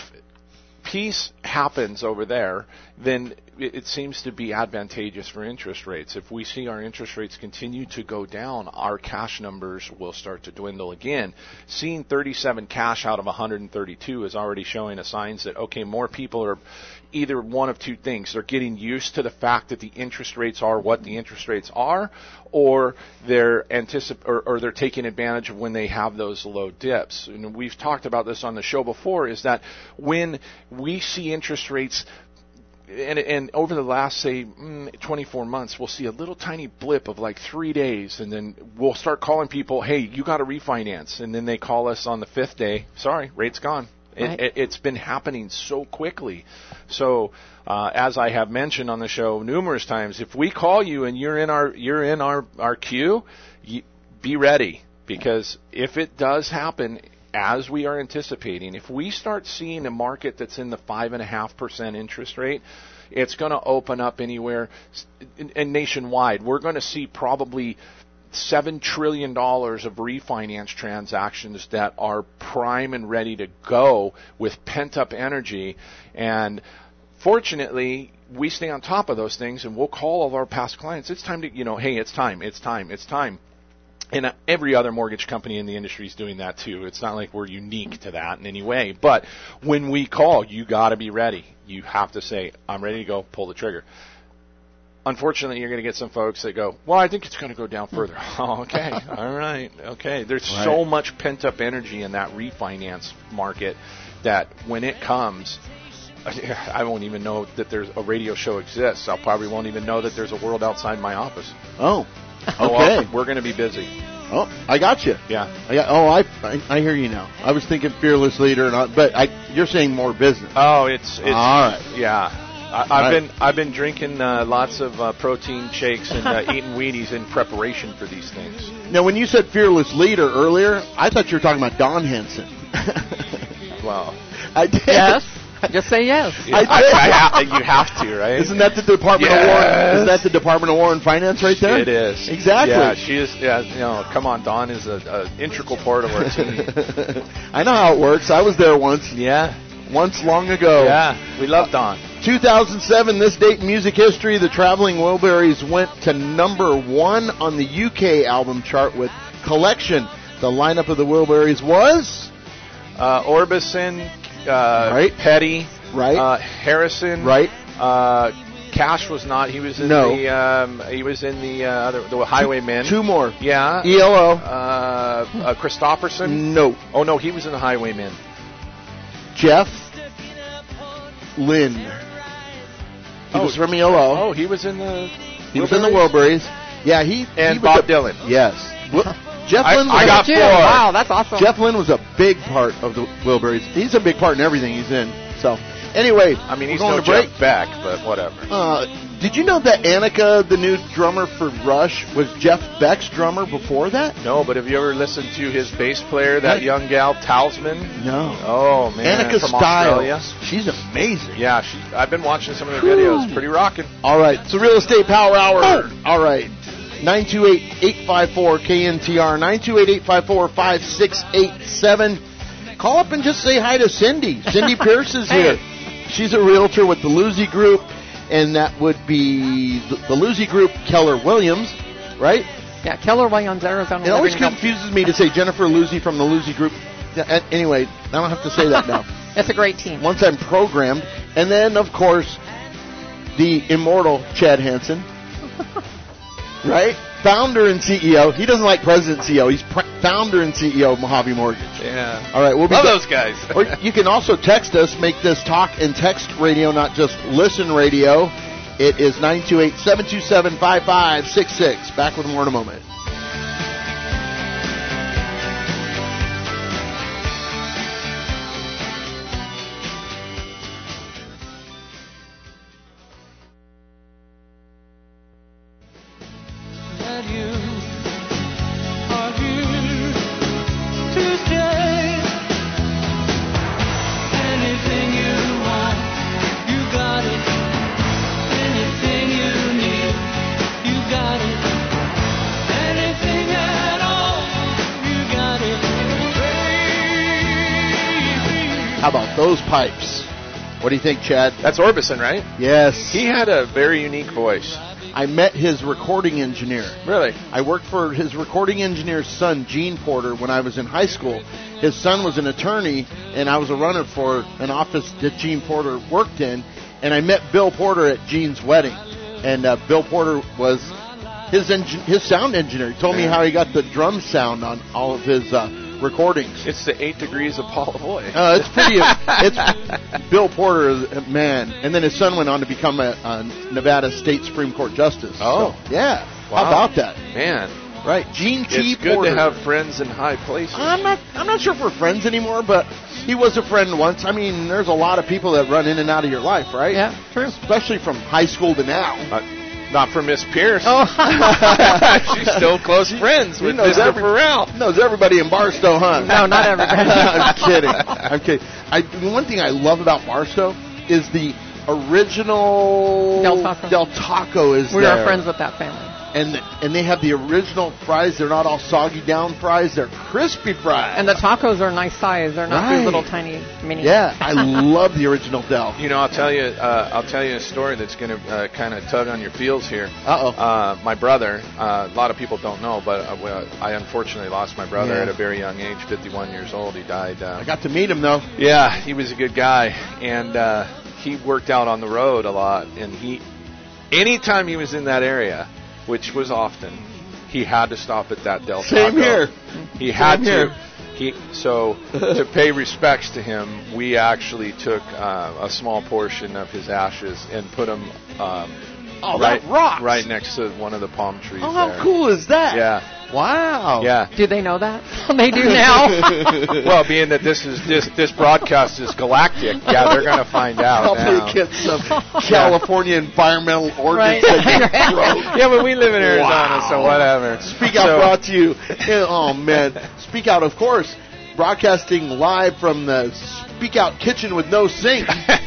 [SPEAKER 6] peace happens over there, then it, it seems to be advantageous for interest rates. If we see our interest rates continue to go down, our cash numbers will start to dwindle again. Seeing thirty-seven cash out of one hundred thirty-two is already showing us signs that, okay, more people are either one of two things. They're getting used to the fact that the interest rates are what the interest rates are, or they're anticip- or, or they're taking advantage of when they have those low dips. And we've talked about this on the show before, is that when we see interest rates, and, and over the last, say, twenty-four months, we'll see a little tiny blip of like three days, and then we'll start calling people, hey, you got to refinance. And then they call us on the fifth day, sorry, rate's gone. It,
[SPEAKER 5] Right.
[SPEAKER 6] it, it's been happening so quickly. So, uh, as I have mentioned on the show numerous times, if we call you and you're in our you're in our our queue, you, be ready, because if it does happen as we are anticipating, if we start seeing a market that's in the five and a half percent interest rate, it's going to open up anywhere, and nationwide, we're going to see probably seven trillion dollars of refinance transactions that are prime and ready to go with pent-up energy. And fortunately, we stay on top of those things, and we'll call all of our past clients. It's time to, you know, hey, it's time, it's time, it's time. And uh, every other mortgage company in the industry is doing that too. It's not like we're unique to that in any way. But when we call, you got to be ready. You have to say, I'm ready to go, pull the trigger. Unfortunately, you're going to get some folks that go, well, I think it's going to go down further. Oh, okay. All right. Okay. There's
[SPEAKER 4] Right.
[SPEAKER 6] so much pent-up energy in that refinance market that when it comes, I won't even know that there's a radio show exists. I probably won't even know that there's a world outside my office.
[SPEAKER 4] Oh,
[SPEAKER 6] Oh,
[SPEAKER 4] okay.
[SPEAKER 6] well, we're going to be busy.
[SPEAKER 4] Oh, I got you.
[SPEAKER 6] Yeah.
[SPEAKER 4] I got, oh, I, I I hear you now. I was thinking fearless leader, not, but I, you're saying more business.
[SPEAKER 6] Oh, it's, it's
[SPEAKER 4] All right.
[SPEAKER 6] Yeah. I, I've
[SPEAKER 4] right.
[SPEAKER 6] been I've been drinking uh, lots of uh, protein shakes and uh, eating Wheaties in preparation for these things.
[SPEAKER 4] Now, when you said fearless leader earlier, I thought you were talking about Don Henson.
[SPEAKER 6] Wow.
[SPEAKER 4] I did.
[SPEAKER 5] Yes. Just say yes.
[SPEAKER 4] I
[SPEAKER 6] I,
[SPEAKER 4] did.
[SPEAKER 6] I ha- you have to, right?
[SPEAKER 4] Isn't that the Department of War?
[SPEAKER 6] Yes.
[SPEAKER 4] Isn't that the Department of War and Finance right there?
[SPEAKER 6] It is.
[SPEAKER 4] Exactly.
[SPEAKER 6] Yeah, she is. Yeah, you know, come on, Dawn is a, a integral part of our team.
[SPEAKER 4] I know how it works. I was there once.
[SPEAKER 6] Yeah.
[SPEAKER 4] Once long ago.
[SPEAKER 6] Yeah. We love Dawn.
[SPEAKER 4] two thousand seven, this date in music history, the Traveling Wilburys went to number one on the U K album chart with Collection. The lineup of the Wilburys was?
[SPEAKER 6] Uh, Orbison, uh,
[SPEAKER 4] Right.
[SPEAKER 6] Petty,
[SPEAKER 4] Right.
[SPEAKER 6] uh, Harrison,
[SPEAKER 4] Right.
[SPEAKER 6] Uh, Cash was not. He was in
[SPEAKER 4] No.
[SPEAKER 6] the. Um, he was in the uh, other, the Highwaymen.
[SPEAKER 4] Two more.
[SPEAKER 6] Yeah.
[SPEAKER 4] E L O.
[SPEAKER 6] Uh, uh, Christopherson.
[SPEAKER 4] No.
[SPEAKER 6] Oh no, he was in the Highwaymen.
[SPEAKER 4] Jeff Lynne. He
[SPEAKER 6] Oh.
[SPEAKER 4] was from E L O.
[SPEAKER 6] Oh, he was in the.
[SPEAKER 4] He was in the Wilburys. Yeah, he
[SPEAKER 6] And
[SPEAKER 4] he was
[SPEAKER 6] Bob
[SPEAKER 4] a-
[SPEAKER 6] Dylan.
[SPEAKER 4] Yes. Well, Jeff
[SPEAKER 6] I-
[SPEAKER 4] Lynne. Was
[SPEAKER 6] I
[SPEAKER 4] a-
[SPEAKER 6] got
[SPEAKER 5] Jim,
[SPEAKER 6] four.
[SPEAKER 5] wow, that's awesome.
[SPEAKER 4] Jeff Lynne was a big part of the Wilburys. He's a big part in everything he's in. So, anyway,
[SPEAKER 6] I mean,
[SPEAKER 4] we're
[SPEAKER 6] he's
[SPEAKER 4] going
[SPEAKER 6] no
[SPEAKER 4] to break.
[SPEAKER 6] Jeff Beck, but whatever.
[SPEAKER 4] Uh, did you know that Annika, the new drummer for Rush, was Jeff Beck's drummer before that?
[SPEAKER 6] No, but have you ever listened to his bass player, that
[SPEAKER 4] What?
[SPEAKER 6] young gal, Talisman?
[SPEAKER 4] No.
[SPEAKER 6] Oh man,
[SPEAKER 4] Annika
[SPEAKER 6] from Australia.
[SPEAKER 4] Styles. She's amazing.
[SPEAKER 6] Yeah, she, I've been watching some of their videos. Pretty rocking.
[SPEAKER 4] All right, it's the Real Estate Power Hour. All right. nine two eight, eight five four, K N T R, nine two eight, eight five four, five six eight seven. Call up and just say hi to Cindy. Cindy Pierce is here. She's a realtor with the Lucy Group. and that would be the, the Lucy Group, Keller Williams, right?
[SPEAKER 5] Yeah, Keller Williams, Arizona.
[SPEAKER 4] It always
[SPEAKER 5] Living
[SPEAKER 4] confuses me to say Jennifer Lucy from the Lucy Group. Yeah, anyway, I don't have to say that now.
[SPEAKER 5] It's a great team.
[SPEAKER 4] Once I'm programmed. And then, of course, the immortal Chad Hansen, right? Founder and C E O. He doesn't like president and C E O. He's pr- founder and C E O of Mojave Mortgage.
[SPEAKER 6] Yeah.
[SPEAKER 4] All right, we'll be
[SPEAKER 6] Love
[SPEAKER 4] back.
[SPEAKER 6] those guys.
[SPEAKER 4] Or you can also text us, make this talk and text radio, not just listen radio. It is nine two eight, seven two seven, five five six six. Back with more in a moment. How about those pipes? What do you think, Chad?
[SPEAKER 6] That's Orbison, right?
[SPEAKER 4] Yes.
[SPEAKER 6] He had a very unique voice.
[SPEAKER 4] I met his recording engineer.
[SPEAKER 6] Really?
[SPEAKER 4] I worked for his recording engineer's son, Gene Porter, when I was in high school. His son was an attorney, and I was a runner for an office that Gene Porter worked in. And I met Bill Porter at Gene's wedding. And uh, Bill Porter was his engin- his sound engineer. He told me how he got the drum sound on all of his uh, recordings.
[SPEAKER 6] It's the eight degrees of Paul Avoy.
[SPEAKER 4] Uh, it's pretty. It's Bill Porter, is a man, and then his son went on to become a, a Nevada State Supreme Court justice.
[SPEAKER 6] Oh,
[SPEAKER 4] so, yeah.
[SPEAKER 6] Wow.
[SPEAKER 4] How about that,
[SPEAKER 6] man?
[SPEAKER 4] Right, Gene T.
[SPEAKER 6] It's good
[SPEAKER 4] Porter.
[SPEAKER 6] to have friends in high places.
[SPEAKER 4] I'm not. I'm not sure if we're friends anymore, but he was a friend once. I mean, there's a lot of people that run in and out of your life, right?
[SPEAKER 5] Yeah, true.
[SPEAKER 4] Especially from high school to now.
[SPEAKER 6] Uh, not for Miss Pierce.
[SPEAKER 5] Oh.
[SPEAKER 6] She's still close friends with Mister
[SPEAKER 4] every,
[SPEAKER 6] Farrell.
[SPEAKER 4] Knows everybody in Barstow, huh?
[SPEAKER 5] No, not everybody.
[SPEAKER 4] I'm kidding. I'm kidding. I, one thing I love about Barstow is the original
[SPEAKER 5] Del Taco.
[SPEAKER 4] Del Taco is
[SPEAKER 5] We
[SPEAKER 4] there.
[SPEAKER 5] are friends with that family.
[SPEAKER 4] And and they have the original fries. They're not all soggy down fries. They're crispy fries.
[SPEAKER 5] And the tacos are nice size. They're not
[SPEAKER 4] Right.
[SPEAKER 5] these little tiny mini.
[SPEAKER 4] Yeah, I love the original Del.
[SPEAKER 6] You know, I'll tell you. Uh, I'll tell you a story that's going to uh, kind of tug on your feels here.
[SPEAKER 4] Uh-oh.
[SPEAKER 6] Uh My brother. Uh, a lot of people don't know, but uh, well, I unfortunately lost my brother
[SPEAKER 4] Yeah.
[SPEAKER 6] at a very young age, fifty-one years old. He died. Uh,
[SPEAKER 4] I got to meet him though.
[SPEAKER 6] Yeah, he was a good guy, and uh, he worked out on the road a lot. And he, anytime he was in that area, which was often, he had to stop at that Del Taco.
[SPEAKER 4] Same here.
[SPEAKER 6] He had
[SPEAKER 4] Same
[SPEAKER 6] to.
[SPEAKER 4] here.
[SPEAKER 6] He so to pay respects to him, we actually took uh, a small portion of his ashes and put them um,
[SPEAKER 4] Oh,
[SPEAKER 6] right,
[SPEAKER 4] that rocks.
[SPEAKER 6] right next to one of the palm trees.
[SPEAKER 4] Oh, how
[SPEAKER 6] there.
[SPEAKER 4] cool is that?
[SPEAKER 6] Yeah.
[SPEAKER 4] Wow.
[SPEAKER 6] Yeah.
[SPEAKER 5] Do they know that? They do now.
[SPEAKER 6] Well, being that this is this this broadcast is galactic, yeah, they're going to find out
[SPEAKER 4] Probably
[SPEAKER 6] now.
[SPEAKER 4] get some California environmental ordinance.
[SPEAKER 5] Right.
[SPEAKER 4] that get broke.
[SPEAKER 6] Yeah, but we live in Arizona,
[SPEAKER 4] Wow.
[SPEAKER 6] so whatever.
[SPEAKER 4] Speak Out
[SPEAKER 6] So-
[SPEAKER 4] brought to you. Oh, man. Speak Out, of course, broadcasting live from the Speak Out kitchen with no sink,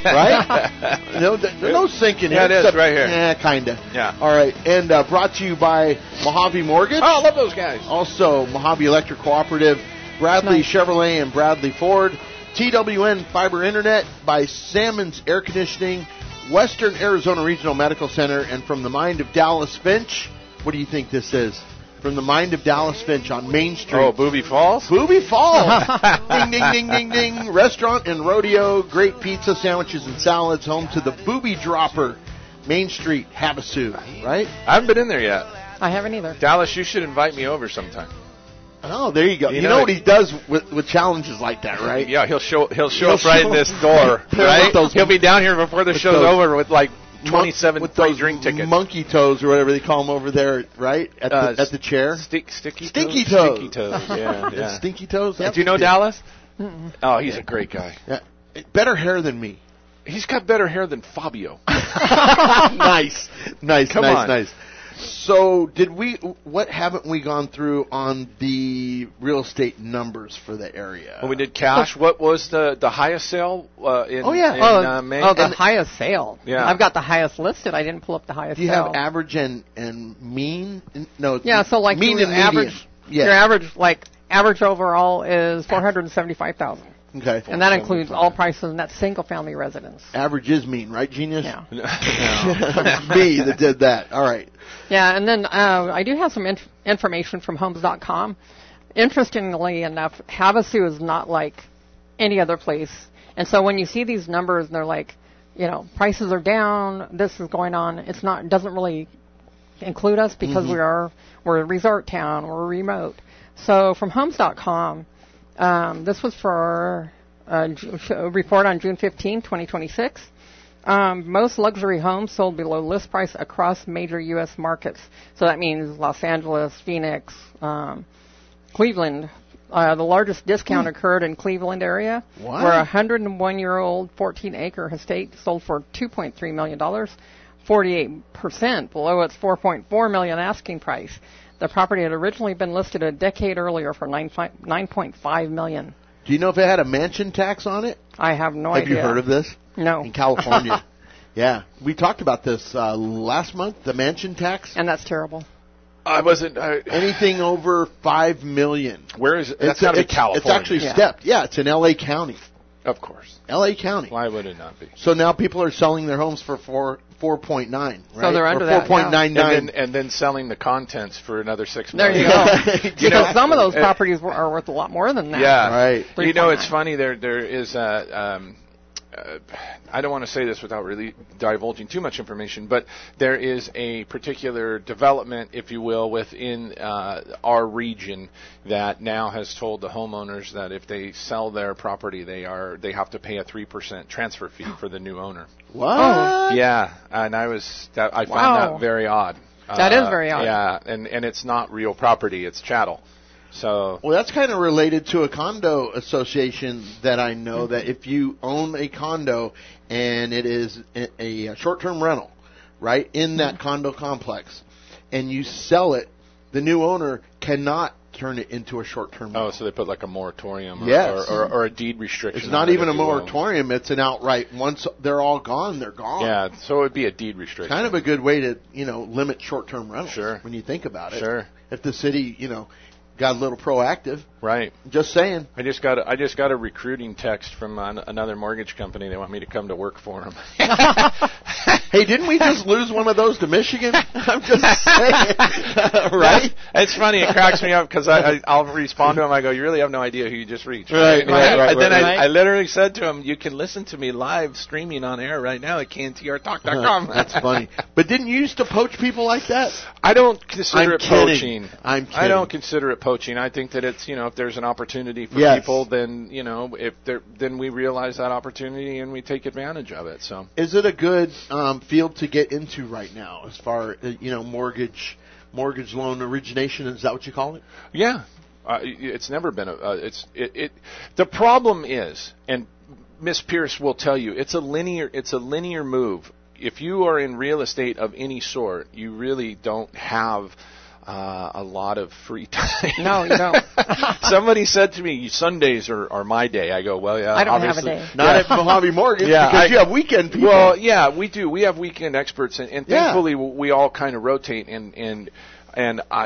[SPEAKER 4] right? No, th- no sink in
[SPEAKER 6] Yeah,
[SPEAKER 4] here.
[SPEAKER 6] it is,
[SPEAKER 4] except-
[SPEAKER 6] right here.
[SPEAKER 4] Yeah, kind of.
[SPEAKER 6] Yeah.
[SPEAKER 4] All right, and uh, brought to you by Mojave Mortgage.
[SPEAKER 6] Oh, I love those guys.
[SPEAKER 4] Also, Mojave Electric Cooperative, Bradley
[SPEAKER 5] Nice.
[SPEAKER 4] Chevrolet and Bradley Ford, T W N Fiber Internet, by Salmon's Air Conditioning, Western Arizona Regional Medical Center, and from the mind of Dallas Finch. What do you think this is? From the mind of Dallas Finch on Main Street.
[SPEAKER 6] Oh, Booby Falls?
[SPEAKER 4] Booby Falls. Ding, ding, ding, ding, ding. Restaurant and rodeo, great pizza, sandwiches, and salads. Home to the Booby Dropper, Main Street, Havasu. Right?
[SPEAKER 6] I haven't been in there yet.
[SPEAKER 5] I haven't either.
[SPEAKER 6] Dallas, you should invite me over sometime.
[SPEAKER 4] Oh, there you go.
[SPEAKER 6] You
[SPEAKER 4] You,
[SPEAKER 6] know
[SPEAKER 4] know, what
[SPEAKER 6] it-
[SPEAKER 4] he does with, with challenges like that, right?
[SPEAKER 6] Yeah, he'll show he'll show
[SPEAKER 4] He'll
[SPEAKER 6] up right
[SPEAKER 4] show
[SPEAKER 6] in this
[SPEAKER 4] up
[SPEAKER 6] door,
[SPEAKER 4] there
[SPEAKER 6] right?
[SPEAKER 4] with those-
[SPEAKER 6] he'll be down here before the
[SPEAKER 4] with
[SPEAKER 6] show's
[SPEAKER 4] those
[SPEAKER 6] over with like twenty-seven
[SPEAKER 4] with
[SPEAKER 6] free
[SPEAKER 4] those
[SPEAKER 6] drink tickets.
[SPEAKER 4] monkey toes or whatever they call them over there, right? At the,
[SPEAKER 6] Uh,
[SPEAKER 4] at the chair.
[SPEAKER 6] Stick, sticky
[SPEAKER 4] Stinky
[SPEAKER 6] toes.
[SPEAKER 4] toes.
[SPEAKER 6] Sticky toes. Yeah, yeah.
[SPEAKER 4] Stinky toes.
[SPEAKER 6] Do you know Dallas? Oh, he's a great guy.
[SPEAKER 4] Yeah. Better hair than me.
[SPEAKER 6] He's got better hair than Fabio.
[SPEAKER 4] Nice, nice,
[SPEAKER 6] Come
[SPEAKER 4] nice,
[SPEAKER 6] on.
[SPEAKER 4] nice. So, did we? What haven't we gone through on the real estate numbers for the area?
[SPEAKER 6] When we did cash, what was the, the highest sale uh, in,
[SPEAKER 4] Oh, yeah.
[SPEAKER 6] in
[SPEAKER 5] oh,
[SPEAKER 6] uh, May?
[SPEAKER 5] oh, the
[SPEAKER 4] And-
[SPEAKER 5] highest sale.
[SPEAKER 6] Yeah.
[SPEAKER 5] I've got the highest listed. I didn't pull up the highest
[SPEAKER 4] Do you
[SPEAKER 5] sale.
[SPEAKER 4] have average and and mean? No.
[SPEAKER 5] Yeah, so like
[SPEAKER 4] mean
[SPEAKER 5] your
[SPEAKER 4] and median.
[SPEAKER 5] average,
[SPEAKER 4] Yeah.
[SPEAKER 5] your average like average overall is four hundred seventy-five thousand.
[SPEAKER 4] Okay.
[SPEAKER 5] And that includes all prices in that single-family residence.
[SPEAKER 4] Average is mean, right, genius?
[SPEAKER 5] Yeah.
[SPEAKER 4] Me that did that. All right.
[SPEAKER 5] Yeah, and then uh, I do have some inf- information from homes dot com. Interestingly enough, Havasu is not like any other place. And so when you see these numbers and they're like, you know, prices are down, this is going on, it's not, it doesn't really include us because mm-hmm. we are, we're a resort town, we're remote. So from homes dot com, um, this was for a, a report on June fifteenth, twenty twenty-six. Um, most luxury homes sold below list price across major U S markets. So that means Los Angeles, Phoenix, um, Cleveland. Uh, the largest discount hmm. occurred in Cleveland area,
[SPEAKER 4] what?
[SPEAKER 5] where a one hundred one year old fourteen acre estate sold for two point three million dollars, forty-eight percent below its four point four million dollars asking price. The property had originally been listed a decade earlier for nine point five million dollars.
[SPEAKER 4] Do you know if it had a mansion tax on it?
[SPEAKER 5] I have no
[SPEAKER 4] have
[SPEAKER 5] idea.
[SPEAKER 4] Have you heard of this?
[SPEAKER 5] No.
[SPEAKER 4] In California. Yeah. We talked about this uh, last month, the mansion tax.
[SPEAKER 5] And that's terrible.
[SPEAKER 6] I wasn't... I,
[SPEAKER 4] Anything over five million dollars.
[SPEAKER 6] Where is it? That's got to be California.
[SPEAKER 4] It's actually
[SPEAKER 5] yeah.
[SPEAKER 4] stepped. Yeah, it's in L A County.
[SPEAKER 6] Of course.
[SPEAKER 4] L A County.
[SPEAKER 6] Why would it not be?
[SPEAKER 4] So now people are selling their homes for four four point nine, right?
[SPEAKER 5] So they're under
[SPEAKER 4] or
[SPEAKER 5] that.
[SPEAKER 4] four point nine nine.
[SPEAKER 6] And then, and then selling the contents for another six
[SPEAKER 5] there
[SPEAKER 6] million.
[SPEAKER 5] There you go.
[SPEAKER 4] you
[SPEAKER 5] know, some of those properties are worth a lot more than that.
[SPEAKER 6] Yeah.
[SPEAKER 4] Right.
[SPEAKER 6] You know, it's funny. There, there is a. Um, uh, I don't want to say this without really divulging too much information, but there is a particular development, if you will, within uh, our region that now has told the homeowners that if they sell their property, they are they have to pay a three percent transfer fee for the new owner.
[SPEAKER 4] What?
[SPEAKER 5] Oh.
[SPEAKER 6] Yeah, and I was that, I found
[SPEAKER 5] wow.
[SPEAKER 6] that very odd.
[SPEAKER 5] That
[SPEAKER 6] uh,
[SPEAKER 5] is very odd.
[SPEAKER 6] Yeah, and and it's not real property; it's chattel. So
[SPEAKER 4] well, that's kind of related to a condo association that I know that if you own a condo and it is a, a short-term rental, right, in that mm-hmm. condo complex, and you sell it, the new owner cannot turn it into a short-term rental.
[SPEAKER 6] Oh, so they put like a moratorium or,
[SPEAKER 4] yes.
[SPEAKER 6] or, or, or a deed restriction.
[SPEAKER 4] It's not even a moratorium. It's an outright, once they're all gone, they're gone.
[SPEAKER 6] Yeah, so it would be a deed restriction.
[SPEAKER 4] Kind of a good way to, you know, limit short-term rentals.
[SPEAKER 6] Sure.
[SPEAKER 4] When you think about it.
[SPEAKER 6] Sure.
[SPEAKER 4] If the city, you know, got a little proactive.
[SPEAKER 6] Right.
[SPEAKER 4] Just saying.
[SPEAKER 6] I just got a, I just got a recruiting text from an, another mortgage company. They want me to come to work for them.
[SPEAKER 4] Hey, didn't we just lose one of those to Michigan? I'm just saying. Right?
[SPEAKER 6] It's funny. It cracks me up because I, I, I'll respond to him. I go, you really have no idea who you just reached.
[SPEAKER 4] Right, right, right. right
[SPEAKER 6] and then
[SPEAKER 4] right.
[SPEAKER 6] I, I literally said to him, you can listen to me live streaming on air right now at K N T R talk dot com.
[SPEAKER 4] That's funny. But didn't you used to poach people like that?
[SPEAKER 6] I don't consider
[SPEAKER 4] I'm
[SPEAKER 6] it
[SPEAKER 4] kidding.
[SPEAKER 6] poaching.
[SPEAKER 4] I'm kidding.
[SPEAKER 6] I don't consider it poaching. I think that it's, you know, if there's an opportunity for
[SPEAKER 4] yes.
[SPEAKER 6] people, then, you know, if there, then we realize that opportunity and we take advantage of it. So,
[SPEAKER 4] is it a good um, field to get into right now as far as, you know, mortgage mortgage loan origination? Is that what you call it?
[SPEAKER 6] Yeah. Uh, it's never been a, uh, it's, it, it, the problem is, and Miss Pierce will tell you, it's a linear, it's a linear move. If you are in real estate of any sort, you really don't have Uh, a lot of free time.
[SPEAKER 5] No, you don't.
[SPEAKER 6] Somebody said to me, Sundays are, are my day. I go, well, yeah.
[SPEAKER 5] I don't
[SPEAKER 6] obviously.
[SPEAKER 5] have a day.
[SPEAKER 4] Not
[SPEAKER 6] yeah.
[SPEAKER 4] at Mojave Mortgage
[SPEAKER 6] yeah,
[SPEAKER 4] because
[SPEAKER 6] I,
[SPEAKER 4] you have weekend people.
[SPEAKER 6] Well, yeah, we do. We have weekend experts, and, and
[SPEAKER 4] yeah.
[SPEAKER 6] thankfully we all kind of rotate. And and and I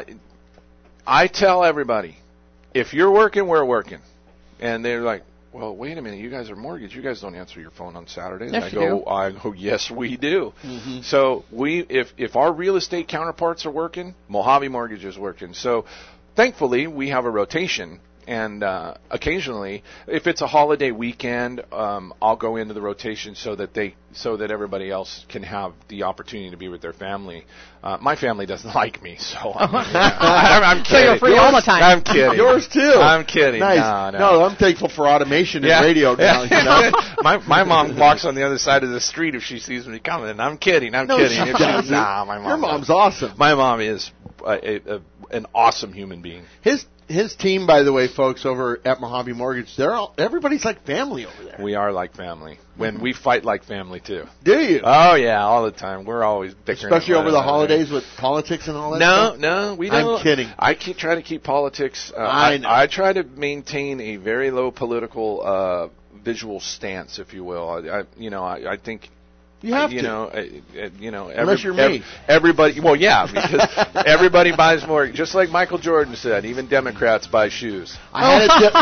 [SPEAKER 6] I tell everybody, if you're working, we're working. And they're like, well, wait a minute, you guys are mortgage. You guys don't answer your phone on Saturdays.
[SPEAKER 5] Yes,
[SPEAKER 6] I
[SPEAKER 5] you
[SPEAKER 6] go,
[SPEAKER 5] do.
[SPEAKER 6] I go, yes, we do.
[SPEAKER 4] Mm-hmm.
[SPEAKER 6] So we, if if our real estate counterparts are working, Mojave Mortgage is working. So thankfully, we have a rotation. And uh, occasionally, if it's a holiday weekend, um, I'll go into the rotation so that they, so that everybody else can have the opportunity to be with their family. Uh, my family doesn't like me, so I'm, I'm, I'm kidding.
[SPEAKER 5] So you're free
[SPEAKER 6] Yours,
[SPEAKER 5] all the time.
[SPEAKER 6] I'm kidding.
[SPEAKER 4] Yours too.
[SPEAKER 6] I'm kidding.
[SPEAKER 4] Nice.
[SPEAKER 6] No, no.
[SPEAKER 4] no, I'm thankful for automation
[SPEAKER 6] Yeah.
[SPEAKER 4] and radio now. You know?
[SPEAKER 6] my my mom walks on the other side of the street if she sees me coming. And I'm kidding. I'm
[SPEAKER 4] No,
[SPEAKER 6] kidding.
[SPEAKER 4] she
[SPEAKER 6] If she-
[SPEAKER 4] doesn't.
[SPEAKER 6] nah, my mom.
[SPEAKER 4] Your mom's
[SPEAKER 6] does.
[SPEAKER 4] awesome.
[SPEAKER 6] My mom is a, a, a, an awesome human being.
[SPEAKER 4] His his team, by the way, folks, over at Mojave Mortgage, they're all everybody's like family over there.
[SPEAKER 6] We are like family. When we fight like family too.
[SPEAKER 4] Do you?
[SPEAKER 6] Oh yeah, all the time. We're always bickering.
[SPEAKER 4] Especially
[SPEAKER 6] at
[SPEAKER 4] over the
[SPEAKER 6] one another.
[SPEAKER 4] holidays with politics and all that
[SPEAKER 6] No,
[SPEAKER 4] stuff?
[SPEAKER 6] no, we
[SPEAKER 4] I'm
[SPEAKER 6] don't.
[SPEAKER 4] kidding.
[SPEAKER 6] I keep trying to keep politics. Uh,
[SPEAKER 4] I
[SPEAKER 6] I,
[SPEAKER 4] know.
[SPEAKER 6] I try to maintain a very low political uh, visual stance, if you will. I, I you know, I, I think.
[SPEAKER 4] You have
[SPEAKER 6] you
[SPEAKER 4] to.
[SPEAKER 6] know, uh, uh, you know, every,
[SPEAKER 4] Unless you're me.
[SPEAKER 6] ev- everybody. Well, yeah, because everybody buys more. Just like Michael Jordan said, even Democrats buy shoes.
[SPEAKER 4] I had a de-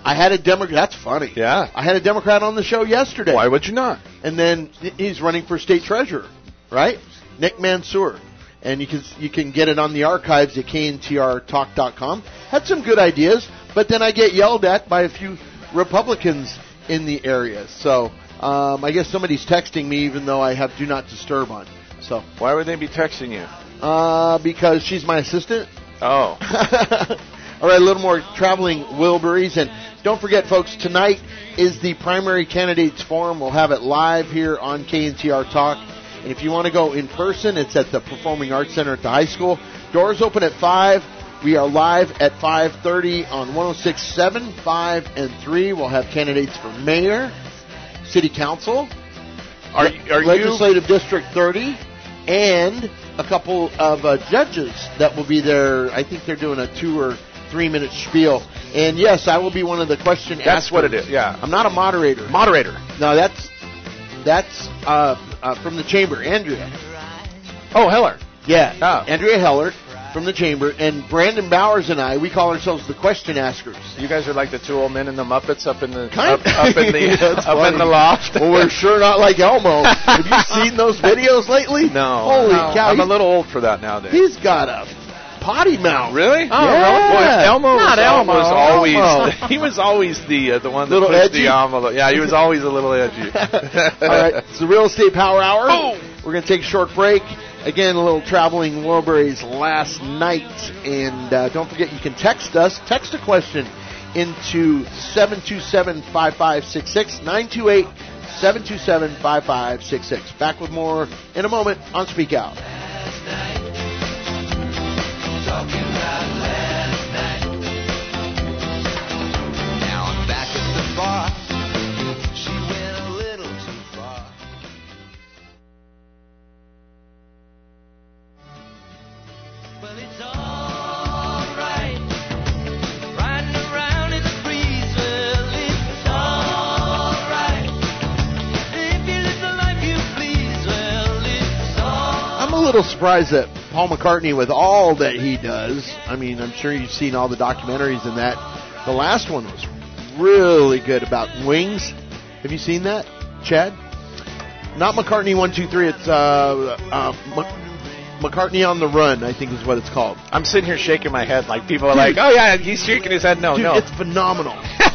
[SPEAKER 4] I had a Democrat. That's funny.
[SPEAKER 6] Yeah.
[SPEAKER 4] I had a Democrat on the show yesterday.
[SPEAKER 6] Why would you not?
[SPEAKER 4] And then he's running for state treasurer, right? Nick Mansour. And you can you can get it on the archives at K N T R talk dot com. Had some good ideas, but then I get yelled at by a few Republicans in the area. So um, I guess somebody's texting me, even though I have Do Not Disturb on. So
[SPEAKER 6] why would they be texting you?
[SPEAKER 4] Uh, because she's my assistant.
[SPEAKER 6] Oh.
[SPEAKER 4] All right, a little more traveling Wilburys. And don't forget, folks, tonight is the primary candidates forum. We'll have it live here on K N T R Talk. And if you want to go in person, it's at the Performing Arts Center at the high school. Doors open at five. We are live at five thirty on one oh six point seven, five, and three. We'll have candidates for mayor, city council,
[SPEAKER 6] are, are
[SPEAKER 4] legislative
[SPEAKER 6] you...
[SPEAKER 4] district thirty, and a couple of uh, judges that will be there. I think they're doing a two or three minute spiel. And yes, I will be one of the question
[SPEAKER 6] That's
[SPEAKER 4] askers.
[SPEAKER 6] what it is, yeah.
[SPEAKER 4] I'm not a moderator.
[SPEAKER 6] Moderator.
[SPEAKER 4] No, that's that's uh, uh, from the chamber, Andrea.
[SPEAKER 6] Oh, Heller.
[SPEAKER 4] Yeah,
[SPEAKER 6] Oh.
[SPEAKER 4] Andrea Heller from the chamber, and Brandon Bowers and I, we call ourselves the question askers.
[SPEAKER 6] You guys are like the two old men and the Muppets up in the
[SPEAKER 4] Kind
[SPEAKER 6] up, up in the
[SPEAKER 4] Yeah, that's
[SPEAKER 6] up
[SPEAKER 4] funny.
[SPEAKER 6] in the loft.
[SPEAKER 4] Well, we're sure not like Elmo. Have you seen those videos lately?
[SPEAKER 6] No.
[SPEAKER 4] Holy
[SPEAKER 6] no.
[SPEAKER 4] cow!
[SPEAKER 6] I'm a
[SPEAKER 4] he's-
[SPEAKER 6] little old for that nowadays.
[SPEAKER 4] He's got a potty mouth.
[SPEAKER 6] Really?
[SPEAKER 4] Oh,
[SPEAKER 6] really? Well, Elmo was,
[SPEAKER 5] Not
[SPEAKER 6] al-
[SPEAKER 5] Elmo.
[SPEAKER 6] was always
[SPEAKER 4] Elmo.
[SPEAKER 6] he was always the uh, the one that
[SPEAKER 4] Little
[SPEAKER 6] pushed
[SPEAKER 4] edgy?
[SPEAKER 6] the envelope. Yeah, he was always a little edgy.
[SPEAKER 4] All right, it's the Real Estate Power Hour.
[SPEAKER 6] Boom.
[SPEAKER 4] We're going to take a short break. Again, a little traveling Wilburys last night. And uh, don't forget, you can text us. Text a question into seven two seven, five five six six, nine two eight, seven two seven, five five six six. Back with more in a moment on Speak Out.
[SPEAKER 2] Talking about last night. Now I'm back at the bar. She went a little too far. Well, it's alright. Riding around in the breeze. Well, it's alright. If you live the life you please. Well, it's alright.
[SPEAKER 4] I'm a little surprised that Paul McCartney, with all that he does, I mean, I'm sure you've seen all the documentaries in that. The last one was really good about Wings. Have you seen that, Chad? Not McCartney one two three. It's uh, uh, M- McCartney on the Run, I think is what it's called.
[SPEAKER 6] I'm sitting here shaking my head like people are like, oh yeah, he's shaking his head. No,
[SPEAKER 4] Dude,
[SPEAKER 6] no.
[SPEAKER 4] it's phenomenal.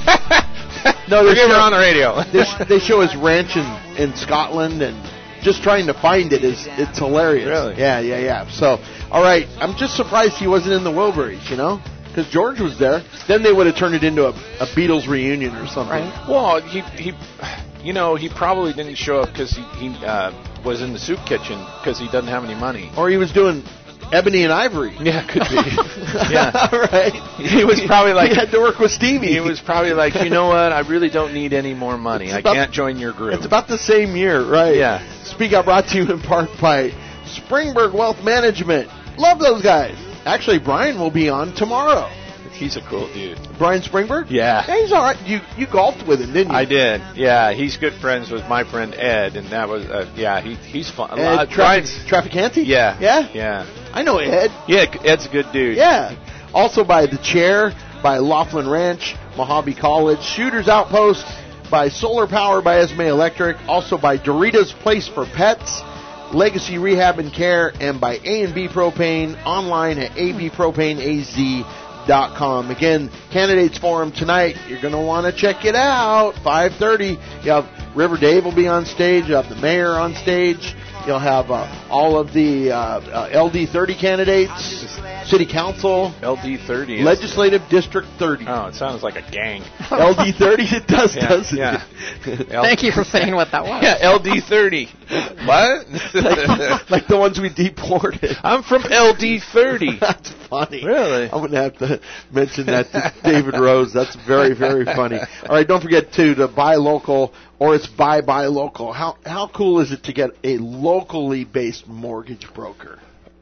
[SPEAKER 6] No,
[SPEAKER 4] they
[SPEAKER 6] they were
[SPEAKER 4] show-
[SPEAKER 6] on the radio.
[SPEAKER 4] they, sh- they show his ranch in, in Scotland, and just trying to find it is it's hilarious.
[SPEAKER 6] Really?
[SPEAKER 4] Yeah, yeah, yeah. So, all right, I'm just surprised he wasn't in the Wilburys, you know, because George was there. Then they would have turned it into a, a Beatles reunion or something.
[SPEAKER 5] Right.
[SPEAKER 6] Well, he he, you know, he probably didn't show up because he, he uh, was in the soup kitchen because he doesn't have any money.
[SPEAKER 4] Or he was doing Ebony and Ivory.
[SPEAKER 6] Yeah, could be. Yeah,
[SPEAKER 4] right.
[SPEAKER 6] he was probably like
[SPEAKER 4] he had to work with Stevie.
[SPEAKER 6] he was probably like, you know what? I really don't need any more money.
[SPEAKER 4] It's
[SPEAKER 6] I
[SPEAKER 4] about-
[SPEAKER 6] can't join your group.
[SPEAKER 4] It's about the same year, right?
[SPEAKER 6] Yeah.
[SPEAKER 4] Speak Out brought to you in part by Springburg Wealth Management. Love those guys. Actually, Brian will be on tomorrow.
[SPEAKER 6] He's a cool dude.
[SPEAKER 4] Brian Springburg?
[SPEAKER 6] Yeah.
[SPEAKER 4] Yeah, he's all right. You you golfed with him, didn't you?
[SPEAKER 6] I did. Yeah, he's good friends with my friend Ed, and that was uh, yeah, he he's fun. A
[SPEAKER 4] Ed
[SPEAKER 6] lot-
[SPEAKER 4] Traffic,
[SPEAKER 6] Brian's-
[SPEAKER 4] Trafficante?
[SPEAKER 6] Yeah.
[SPEAKER 4] Yeah?
[SPEAKER 6] Yeah.
[SPEAKER 4] I know Ed.
[SPEAKER 6] Yeah, Ed's a good dude.
[SPEAKER 4] Yeah. Also by The Chair, by Laughlin Ranch, Mojave College, Shooters Outpost, by Solar Power by Esme Electric, also by Dorita's Place for Pets, Legacy Rehab and Care, and by A and B Propane, online at a b propane a z dot com. Again, Candidates Forum tonight. You're going to want to check it out. five thirty. You have River Dave will be on stage. You have the mayor on stage. You'll have uh, all of the uh, uh, L D thirty candidates, city council,
[SPEAKER 6] L D thirty. is-
[SPEAKER 4] legislative district thirty.
[SPEAKER 6] Oh, it sounds like a gang.
[SPEAKER 4] L D thirty, it does,
[SPEAKER 6] Yeah,
[SPEAKER 4] doesn't
[SPEAKER 6] yeah.
[SPEAKER 4] it?
[SPEAKER 6] L-
[SPEAKER 5] Thank you for saying what that was.
[SPEAKER 6] Yeah, L D thirty. What?
[SPEAKER 4] like, like the ones we deported.
[SPEAKER 6] I'm from L D thirty.
[SPEAKER 4] That's funny.
[SPEAKER 6] Really?
[SPEAKER 4] I'm going to have to mention that to David Rose. That's very, very funny. All right, don't forget, too, to buy local, or it's buy, buy local. How how cool is it to get a locally based mortgage broker?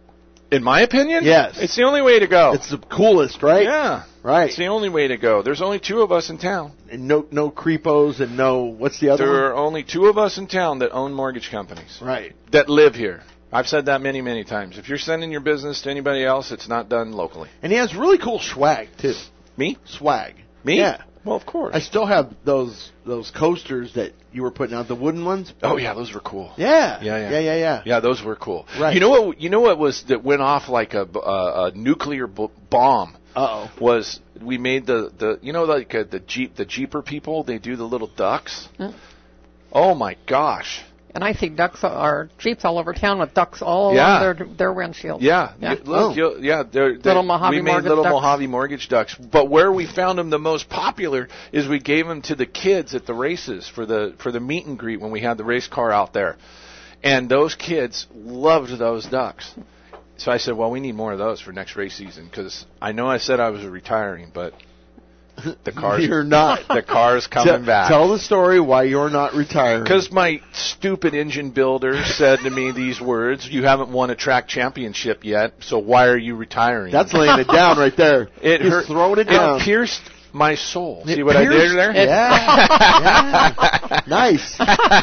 [SPEAKER 6] In my opinion?
[SPEAKER 4] Yes.
[SPEAKER 6] It's the only way to go.
[SPEAKER 4] It's the coolest, right?
[SPEAKER 6] Yeah.
[SPEAKER 4] Right.
[SPEAKER 6] It's the only way to go. There's only two of us in town.
[SPEAKER 4] And no no creepos and no, what's the other
[SPEAKER 6] There
[SPEAKER 4] one?
[SPEAKER 6] are only two of us in town that own mortgage companies.
[SPEAKER 4] Right.
[SPEAKER 6] That live here. I've said that many, many times. If you're sending your business to anybody else, it's not done locally.
[SPEAKER 4] And he has really cool swag, too.
[SPEAKER 6] Me?
[SPEAKER 4] Swag.
[SPEAKER 6] Me?
[SPEAKER 4] Yeah.
[SPEAKER 6] Well, of course.
[SPEAKER 4] I still have those those coasters that you were putting out, the wooden ones.
[SPEAKER 6] Oh yeah, those were cool.
[SPEAKER 4] Yeah.
[SPEAKER 6] Yeah, yeah,
[SPEAKER 4] yeah, yeah, yeah.
[SPEAKER 6] Yeah, those were cool.
[SPEAKER 4] Right.
[SPEAKER 6] You know what? You know what was that went off like a, a, a nuclear b- bomb.
[SPEAKER 4] Uh oh.
[SPEAKER 6] Was we made the, the you know like uh, the Jeep the Jeeper people, they do the little ducks.
[SPEAKER 5] Hmm.
[SPEAKER 6] Oh my gosh.
[SPEAKER 5] And I see ducks or Jeeps all over town with ducks all
[SPEAKER 6] Yeah.
[SPEAKER 5] on their their windshields.
[SPEAKER 6] Yeah,
[SPEAKER 5] Yeah.
[SPEAKER 6] You, look,
[SPEAKER 4] Oh.
[SPEAKER 6] you, yeah, they're, they're,
[SPEAKER 5] Little Mojave
[SPEAKER 6] we made
[SPEAKER 5] Mortgage
[SPEAKER 6] little
[SPEAKER 5] ducks.
[SPEAKER 6] Mojave Mortgage ducks. But where we found them the most popular is we gave them to the kids at the races for the for the meet and greet when we had the race car out there, and those kids loved those ducks. So I said, well, we need more of those for next race season because I know I said I was retiring, but the car's
[SPEAKER 4] You're not.
[SPEAKER 6] the car's coming
[SPEAKER 4] Te-
[SPEAKER 6] back.
[SPEAKER 4] Tell the story why you're not retiring.
[SPEAKER 6] Because my stupid engine builder said to me these words, you haven't won a track championship yet, so why are you retiring?
[SPEAKER 4] That's laying it down right there.
[SPEAKER 6] It
[SPEAKER 4] He's
[SPEAKER 6] hurt.
[SPEAKER 4] throwing it down.
[SPEAKER 6] It pierced my soul.
[SPEAKER 4] It
[SPEAKER 6] See what I
[SPEAKER 4] pierced-
[SPEAKER 6] did there?
[SPEAKER 4] Yeah. yeah. Nice.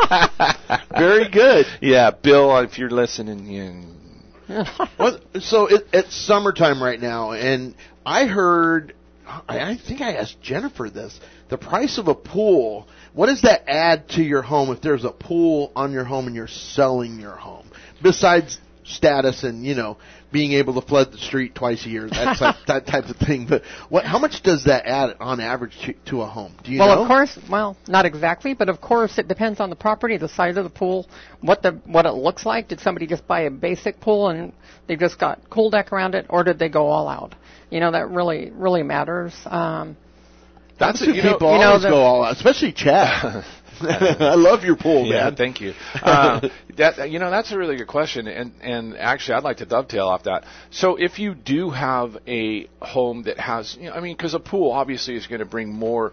[SPEAKER 4] Very good.
[SPEAKER 6] Yeah, Bill, if you're listening, you...
[SPEAKER 4] Well, so it, it's summertime right now, and I heard, I, I think I asked Jennifer this, the price of a pool, what does that add to your home if there's a pool on your home and you're selling your home? Besides status and, you know, being able to flood the street twice a year, that type, that type of thing. But what? How much does that add on average to, to a home? Do you
[SPEAKER 5] well,
[SPEAKER 4] know?
[SPEAKER 5] of course, well, not exactly, but of course it depends on the property, the size of the pool, what the what it looks like. Did somebody just buy a basic pool and they just got pool deck around it, or did they go all out? You know, that really really matters. Um,
[SPEAKER 6] That's
[SPEAKER 4] Two
[SPEAKER 6] it, you know,
[SPEAKER 4] people
[SPEAKER 5] you know,
[SPEAKER 4] always
[SPEAKER 5] the-
[SPEAKER 4] go all out, especially Chad. I love your pool,
[SPEAKER 6] Yeah,
[SPEAKER 4] man.
[SPEAKER 6] thank you. Uh, that you know, that's a really good question, and and actually, I'd like to dovetail off that. So, if you do have a home that has, you know, I mean, because a pool obviously is going to bring more.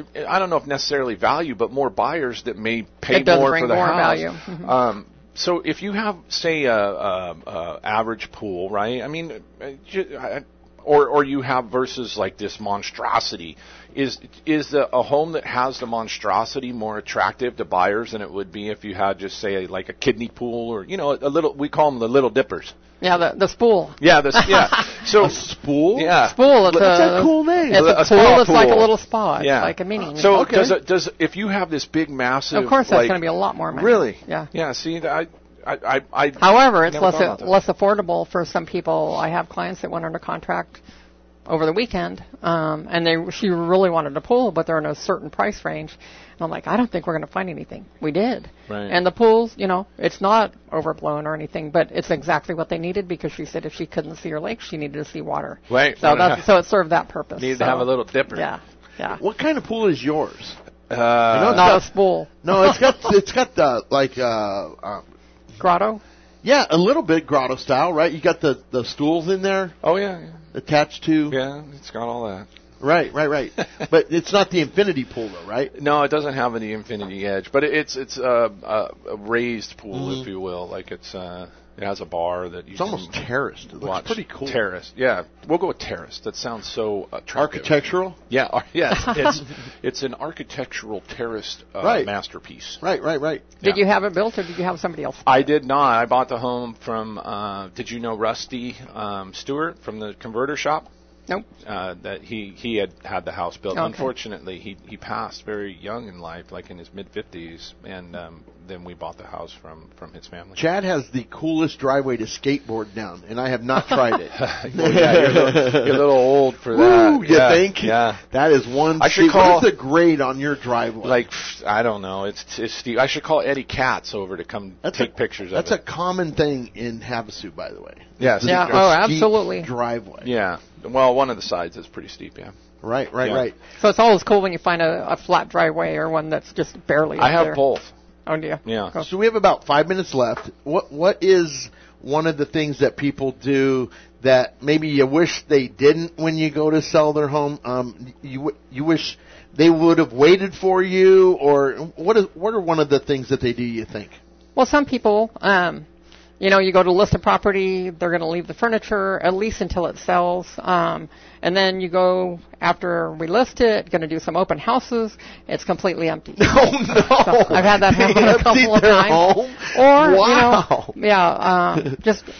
[SPEAKER 6] I don't know if necessarily value, but more buyers that may pay
[SPEAKER 5] It does
[SPEAKER 6] more
[SPEAKER 5] bring
[SPEAKER 6] for the
[SPEAKER 5] more
[SPEAKER 6] house.
[SPEAKER 5] value. Mhm.
[SPEAKER 6] Um, so, if you have, say, a, a, a average pool, right? I mean, uh, ju- I- or or you have versus like this monstrosity. Is is the, a home that has the monstrosity more attractive to buyers than it would be if you had just say like a kidney pool or you know a little we call them the little dippers.
[SPEAKER 5] yeah, the the spool.
[SPEAKER 6] Yeah, this yeah. So
[SPEAKER 4] A spool?
[SPEAKER 6] yeah.
[SPEAKER 5] Spool. It's
[SPEAKER 4] That's
[SPEAKER 5] a,
[SPEAKER 4] a cool name.
[SPEAKER 5] It's
[SPEAKER 6] A-
[SPEAKER 5] a,
[SPEAKER 6] a spa
[SPEAKER 5] pool. It's like a
[SPEAKER 6] pool.
[SPEAKER 5] little spa. It's
[SPEAKER 6] Yeah.
[SPEAKER 5] like a mini.
[SPEAKER 6] So
[SPEAKER 4] Okay.
[SPEAKER 6] does it does if you have this big massive
[SPEAKER 5] of course, that's
[SPEAKER 6] like,
[SPEAKER 5] going to be a lot more money.
[SPEAKER 6] really
[SPEAKER 5] Yeah.
[SPEAKER 6] yeah see I I I, I
[SPEAKER 5] However, it's
[SPEAKER 6] never
[SPEAKER 5] less
[SPEAKER 6] thought about that.
[SPEAKER 5] less affordable for some people. I have clients that went under contract over the weekend, um, and they she really wanted a pool, but they're in a certain price range. And I'm like, I don't think we're going to find anything. We did,
[SPEAKER 6] Right.
[SPEAKER 5] and the pools, you know, it's not overblown or anything, but it's exactly what they needed because she said if she couldn't see her lake, she needed to see water.
[SPEAKER 6] Right.
[SPEAKER 5] So that's so it served that purpose.
[SPEAKER 6] Need to
[SPEAKER 5] So,
[SPEAKER 6] have a little dipper.
[SPEAKER 5] Yeah. Yeah.
[SPEAKER 4] What kind of pool is yours?
[SPEAKER 6] Uh,
[SPEAKER 4] know,
[SPEAKER 5] Not a spool.
[SPEAKER 4] No, it's got it's got the like uh, uh
[SPEAKER 5] Grotto.
[SPEAKER 4] yeah, a little bit grotto style, right? You got the the stools in there
[SPEAKER 6] oh yeah, yeah
[SPEAKER 4] attached to.
[SPEAKER 6] yeah it's got all that.
[SPEAKER 4] Right, right, right. But it's not the infinity pool though, right?
[SPEAKER 6] No, it doesn't have any infinity edge, but it, it's it's a, a, a raised pool, if you will. Like it's uh, it has a bar that you
[SPEAKER 4] It's
[SPEAKER 6] can
[SPEAKER 4] almost terraced. It looks
[SPEAKER 6] watch.
[SPEAKER 4] pretty cool.
[SPEAKER 6] Terraced, yeah. We'll go with terraced. That sounds so attractive.
[SPEAKER 4] Architectural.
[SPEAKER 6] Yeah, ar- yes. It's it's an architectural terraced uh,
[SPEAKER 4] Right.
[SPEAKER 6] masterpiece.
[SPEAKER 4] Right, right, right.
[SPEAKER 5] Did
[SPEAKER 6] Yeah.
[SPEAKER 5] you have it built or did you have somebody else?
[SPEAKER 6] I did not. I bought the home from. Uh, did you know Rusty um, Stewart from the Converter Shop?
[SPEAKER 5] Nope.
[SPEAKER 6] Uh, that he he had had the house built.
[SPEAKER 5] Okay.
[SPEAKER 6] Unfortunately, he he passed very young in life, like in his mid fifties, and um, then we bought the house from from his family.
[SPEAKER 4] Chad has the coolest driveway to skateboard down, and I have not tried it.
[SPEAKER 6] Well, yeah, you're, a little, you're a little old for that.
[SPEAKER 4] Woo, you
[SPEAKER 6] yeah,
[SPEAKER 4] think?
[SPEAKER 6] Yeah.
[SPEAKER 4] That is one.
[SPEAKER 6] I should
[SPEAKER 4] steep-
[SPEAKER 6] call-
[SPEAKER 4] What's the grade on your driveway?
[SPEAKER 6] Like pff, I don't know. It's it's Steve. I should call Eddie Katz over to come
[SPEAKER 4] That's
[SPEAKER 6] take
[SPEAKER 4] a,
[SPEAKER 6] pictures
[SPEAKER 4] That's
[SPEAKER 6] of
[SPEAKER 4] a
[SPEAKER 6] it.
[SPEAKER 4] common thing in Havasu, by the way.
[SPEAKER 6] Yes.
[SPEAKER 5] Yeah,
[SPEAKER 4] The
[SPEAKER 5] oh,
[SPEAKER 4] steep
[SPEAKER 5] absolutely.
[SPEAKER 4] Driveway.
[SPEAKER 6] Yeah. Well, one of the sides is pretty steep. Yeah.
[SPEAKER 4] Right, right,
[SPEAKER 6] Yeah.
[SPEAKER 4] right.
[SPEAKER 5] So it's always cool when you find a, a flat driveway or one that's just barely
[SPEAKER 6] I
[SPEAKER 5] up
[SPEAKER 6] have
[SPEAKER 5] there.
[SPEAKER 6] both.
[SPEAKER 5] Oh, do you?
[SPEAKER 6] Yeah.
[SPEAKER 5] Cool.
[SPEAKER 4] So we have about five minutes left. What What is one of the things that people do that maybe you wish they didn't when you go to sell their home? Um, you w- you wish they would have waited for you, or what is what are one of the things that they do? You think?
[SPEAKER 5] Well, some people, um, you know, you go to list a property, they're going to leave the furniture at least until it sells, um, and then you go after we list it, going to do some open houses. It's completely empty.
[SPEAKER 4] Oh no!
[SPEAKER 5] So I've had that happen
[SPEAKER 4] They
[SPEAKER 5] a
[SPEAKER 4] emptied
[SPEAKER 5] couple of
[SPEAKER 4] their
[SPEAKER 5] times.
[SPEAKER 4] home?
[SPEAKER 5] Or
[SPEAKER 4] Wow.
[SPEAKER 5] you know, yeah, uh, just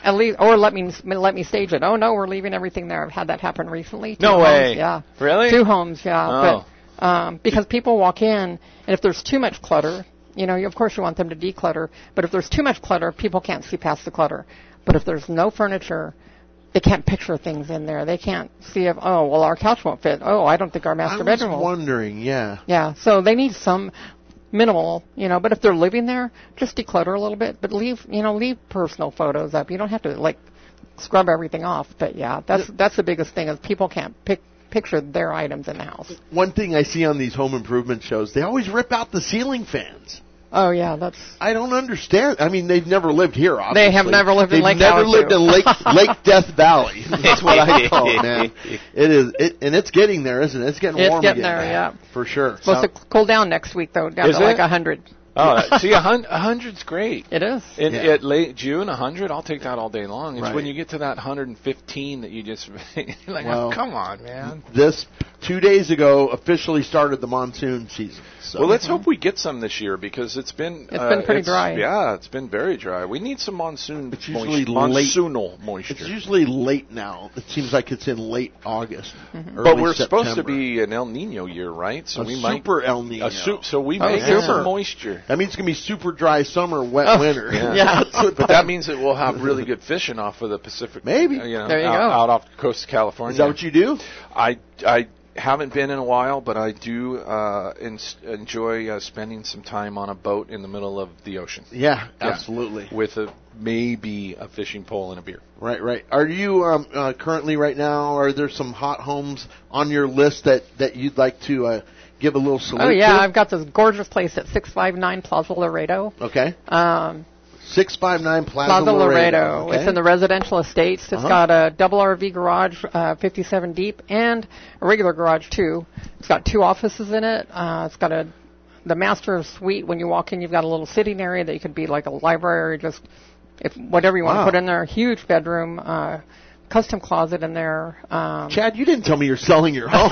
[SPEAKER 5] At least, or let me let me stage it. Oh no, we're leaving everything there. I've had that happen recently. Two
[SPEAKER 6] No
[SPEAKER 5] homes,
[SPEAKER 6] way.
[SPEAKER 5] Yeah.
[SPEAKER 6] Really?
[SPEAKER 5] Two homes. Yeah.
[SPEAKER 6] Oh.
[SPEAKER 5] But um, because people walk in, and if there's too much clutter, you know, you, of course you want them to declutter. But if there's too much clutter, people can't see past the clutter. But if there's no furniture, they can't picture things in there. They can't see if, oh, well, our couch won't fit. Oh, I don't think our master
[SPEAKER 4] I was
[SPEAKER 5] bedroom will.
[SPEAKER 4] wondering, yeah.
[SPEAKER 5] Yeah, so they need some minimal, you know, but if they're living there, just declutter a little bit, but leave, you know, leave personal photos up. You don't have to, like, scrub everything off. But, yeah, that's that's the biggest thing is people can't pick, picture their items in the house.
[SPEAKER 4] One thing I see on these home improvement shows, they always rip out the ceiling fans.
[SPEAKER 5] Oh, yeah, that's...
[SPEAKER 4] I don't understand. I mean, they've never lived here, obviously.
[SPEAKER 5] They have never lived
[SPEAKER 4] they've
[SPEAKER 5] in Lake
[SPEAKER 4] never
[SPEAKER 5] Havasu.
[SPEAKER 4] lived in Lake Lake Death Valley. That's what I call it, man. It is, it, and it's getting there, isn't it? It's getting
[SPEAKER 5] It's
[SPEAKER 4] warm
[SPEAKER 5] getting
[SPEAKER 4] again.
[SPEAKER 5] there, yeah.
[SPEAKER 4] For sure.
[SPEAKER 5] Supposed to cool down next week, though, down
[SPEAKER 6] Is
[SPEAKER 5] to like
[SPEAKER 6] it?
[SPEAKER 5] one hundred.
[SPEAKER 6] Oh, see, a hun- a hundred's great.
[SPEAKER 5] It is.
[SPEAKER 6] In
[SPEAKER 4] Yeah.
[SPEAKER 6] at late June, a hundred, I'll take that all day long. It's
[SPEAKER 4] Right.
[SPEAKER 6] when you get to that hundred and fifteen that you just you're like,
[SPEAKER 4] Well,
[SPEAKER 6] oh, come on, man.
[SPEAKER 4] This two days ago officially started the monsoon season. So.
[SPEAKER 6] Well, let's hope we get some this year because it's been
[SPEAKER 5] It's
[SPEAKER 6] uh,
[SPEAKER 5] been pretty
[SPEAKER 6] it's-
[SPEAKER 5] dry.
[SPEAKER 6] Yeah, it's been very dry. We need some monsoon.
[SPEAKER 4] It's usually
[SPEAKER 6] moist-
[SPEAKER 4] late.
[SPEAKER 6] monsoonal moisture.
[SPEAKER 4] It's usually late now. It seems like it's in late August.
[SPEAKER 5] Mm-hmm.
[SPEAKER 6] but
[SPEAKER 4] early
[SPEAKER 6] we're supposed to
[SPEAKER 4] September.
[SPEAKER 6] be an El Nino year, right? So
[SPEAKER 4] a
[SPEAKER 6] we might
[SPEAKER 4] super El Nino.
[SPEAKER 6] a soup. So we
[SPEAKER 5] Oh,
[SPEAKER 6] may get
[SPEAKER 5] super.
[SPEAKER 6] some moisture.
[SPEAKER 4] That means it's going to be super dry summer, wet
[SPEAKER 5] Oh,
[SPEAKER 4] winter.
[SPEAKER 6] Yeah.
[SPEAKER 5] Yeah.
[SPEAKER 4] That's what
[SPEAKER 6] But that means that we'll have really good fishing off of the Pacific.
[SPEAKER 4] Maybe.
[SPEAKER 6] uh, you know,
[SPEAKER 5] There you
[SPEAKER 6] out,
[SPEAKER 5] go.
[SPEAKER 6] out off the coast of California.
[SPEAKER 4] Is that what you do?
[SPEAKER 6] I I haven't been in a while, but I do uh, in, enjoy uh, spending some time on a boat in the middle of the ocean.
[SPEAKER 4] Yeah,
[SPEAKER 6] Yeah.
[SPEAKER 4] absolutely.
[SPEAKER 6] With a maybe a fishing pole and a beer.
[SPEAKER 4] Right, right. Are you um, uh, currently right now? Are there some hot homes on your list that, that you'd like to uh, give a little salute
[SPEAKER 5] Oh, yeah,
[SPEAKER 4] to?
[SPEAKER 5] I've got this gorgeous place at six five nine Plaza Laredo.
[SPEAKER 4] Okay.
[SPEAKER 5] Um,
[SPEAKER 4] six five nine Plaza,
[SPEAKER 5] Plaza
[SPEAKER 4] Laredo.
[SPEAKER 5] Laredo.
[SPEAKER 4] Okay.
[SPEAKER 5] It's in the residential estates. It's
[SPEAKER 4] Uh-huh.
[SPEAKER 5] got a double R V garage, uh, fifty-seven deep, and a regular garage too. It's got two offices in it. Uh, it's got a the master suite. When you walk in, you've got a little sitting area that you could be like a library, just if whatever you want
[SPEAKER 4] Wow.
[SPEAKER 5] to put in there. Huge bedroom, uh, custom closet in there. Um,
[SPEAKER 4] Chad, you didn't tell me you're selling your home.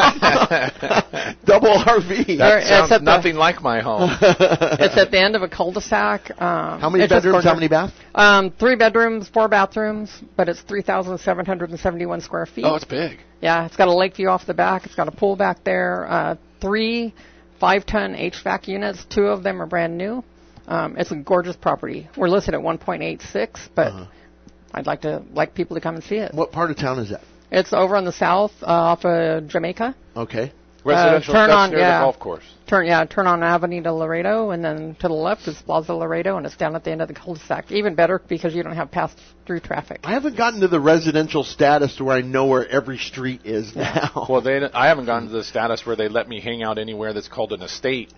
[SPEAKER 4] Double R V.
[SPEAKER 5] There-
[SPEAKER 6] That
[SPEAKER 5] it's
[SPEAKER 6] sounds
[SPEAKER 5] at the-
[SPEAKER 6] nothing like my home.
[SPEAKER 5] it's at the end of a cul-de-sac. Um,
[SPEAKER 4] How many
[SPEAKER 5] it's just
[SPEAKER 4] bedrooms? How
[SPEAKER 5] gorgeous.
[SPEAKER 4] many baths?
[SPEAKER 5] Um, three bedrooms, four bathrooms, but it's three thousand seven hundred seventy-one square feet.
[SPEAKER 6] Oh, it's big.
[SPEAKER 5] Yeah, it's got a lake view off the back. It's got a pool back there. Uh, three five-ton H V A C units. Two of them are brand new. Um, it's a gorgeous property. We're listed at one point eight six, but
[SPEAKER 4] Uh-huh.
[SPEAKER 5] I'd like to like people to come and see it.
[SPEAKER 4] What part of town is that?
[SPEAKER 5] It's over on the south, uh, off of Jamaica.
[SPEAKER 4] Okay.
[SPEAKER 6] Residential.
[SPEAKER 5] turn
[SPEAKER 6] that's
[SPEAKER 5] on-
[SPEAKER 6] near
[SPEAKER 5] yeah.
[SPEAKER 6] the golf course.
[SPEAKER 5] Turn yeah, turn on Avenida Laredo, and then to the left is Plaza Laredo, and it's down at the end of the cul-de-sac. Even better because you don't have pass-through traffic.
[SPEAKER 4] I haven't gotten to the residential status to where I know where every street is now.
[SPEAKER 6] Well, they I haven't gotten to the status where they let me hang out anywhere that's called an estate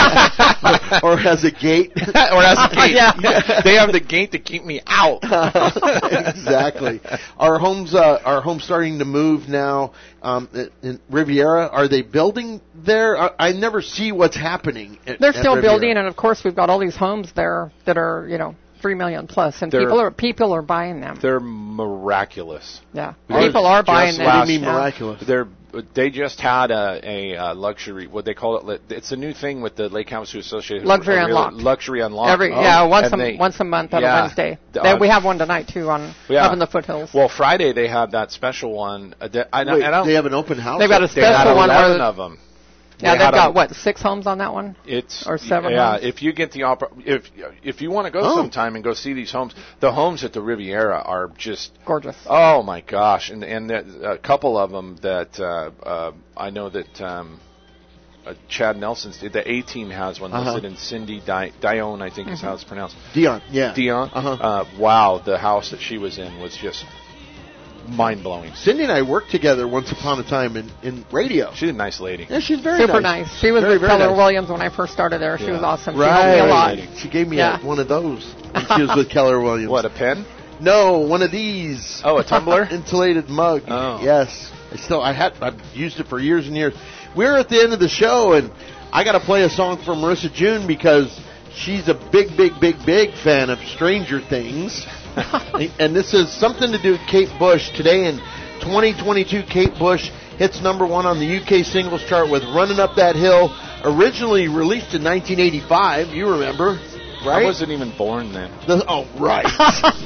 [SPEAKER 4] or has a gate.
[SPEAKER 6] or has a gate.
[SPEAKER 5] Yeah.
[SPEAKER 6] They have the gate to keep me out.
[SPEAKER 4] Exactly. Our homes, uh, our homes starting to move now. Um, in- in Riviera, are they building there? I, I never see what's happening. At,
[SPEAKER 5] They're
[SPEAKER 4] at
[SPEAKER 5] still
[SPEAKER 4] Riviera.
[SPEAKER 5] building, and of course we've got all these homes there that are, you know, three million plus, and
[SPEAKER 6] They're-
[SPEAKER 5] people are people are buying them.
[SPEAKER 6] They're miraculous.
[SPEAKER 5] Yeah,
[SPEAKER 6] Because
[SPEAKER 5] people are
[SPEAKER 6] just
[SPEAKER 5] buying them.
[SPEAKER 4] What do
[SPEAKER 6] last-
[SPEAKER 4] you mean
[SPEAKER 5] Yeah.
[SPEAKER 4] miraculous?
[SPEAKER 6] They're they just had a, a, uh luxury. What they call it? li- It's a new thing with the Lake Havasu Association.
[SPEAKER 5] Luxury
[SPEAKER 6] a real-
[SPEAKER 5] Unlocked.
[SPEAKER 6] Luxury unlocked.
[SPEAKER 5] Every
[SPEAKER 6] Oh.
[SPEAKER 5] yeah, once a
[SPEAKER 6] And they-
[SPEAKER 5] once a month on
[SPEAKER 6] yeah.
[SPEAKER 5] a Wednesday.
[SPEAKER 6] Uh,
[SPEAKER 5] They- we have one tonight too on
[SPEAKER 6] Yeah.
[SPEAKER 5] up in the foothills.
[SPEAKER 6] Well, Friday they had that special one. Uh, that- I,
[SPEAKER 4] Wait,
[SPEAKER 6] I don't.
[SPEAKER 4] they have an open house?
[SPEAKER 5] They've got a
[SPEAKER 6] they had
[SPEAKER 5] special one
[SPEAKER 6] eleven
[SPEAKER 5] where
[SPEAKER 6] of them.
[SPEAKER 5] yeah,
[SPEAKER 6] they
[SPEAKER 5] they've
[SPEAKER 6] had
[SPEAKER 5] got
[SPEAKER 6] a-
[SPEAKER 5] what six homes on that one.
[SPEAKER 6] It's
[SPEAKER 5] Or seven
[SPEAKER 6] Yeah,
[SPEAKER 5] homes?
[SPEAKER 6] if you get the oppor- if if you want to go
[SPEAKER 4] Oh.
[SPEAKER 6] sometime and go see these homes, the homes at the Riviera are just
[SPEAKER 5] Gorgeous.
[SPEAKER 6] oh my gosh, and and there, a couple of them that uh, uh, I know that um, uh, Chad Nelson's the A team has one
[SPEAKER 4] Uh-huh.
[SPEAKER 6] listed in Cindy Di- Dione, I think is how it's pronounced.
[SPEAKER 4] Dion, yeah.
[SPEAKER 6] Dion.
[SPEAKER 4] Uh-huh.
[SPEAKER 6] Uh, wow, the house that she was in was just mind blowing.
[SPEAKER 4] Cindy and I worked together once upon a time in, in radio.
[SPEAKER 6] She's a nice lady.
[SPEAKER 4] Yeah, she's very
[SPEAKER 5] Super
[SPEAKER 4] nice.
[SPEAKER 5] nice. She was
[SPEAKER 4] Very,
[SPEAKER 5] with
[SPEAKER 4] very
[SPEAKER 5] Keller
[SPEAKER 4] nice.
[SPEAKER 5] Williams when I first started there. She
[SPEAKER 6] Yeah.
[SPEAKER 5] was awesome. She helped me a lot.
[SPEAKER 4] Right. She gave me
[SPEAKER 5] Yeah.
[SPEAKER 4] a, one of those when she was with Keller Williams.
[SPEAKER 6] What, a pen?
[SPEAKER 4] No, one of these.
[SPEAKER 6] Oh, a tumbler?
[SPEAKER 4] Insulated mug.
[SPEAKER 6] Oh.
[SPEAKER 4] Yes. I still I had I've used it for years and years. We're at the end of the show and I got to play a song from Marissa June because she's a big big big big fan of Stranger Things. And this is something to do with Kate Bush. Today in twenty twenty-two, Kate Bush hits number one on the U K singles chart with Running Up That Hill, originally released in nineteen eighty-five. You remember, right?
[SPEAKER 6] I wasn't even born then.
[SPEAKER 4] The, oh, right.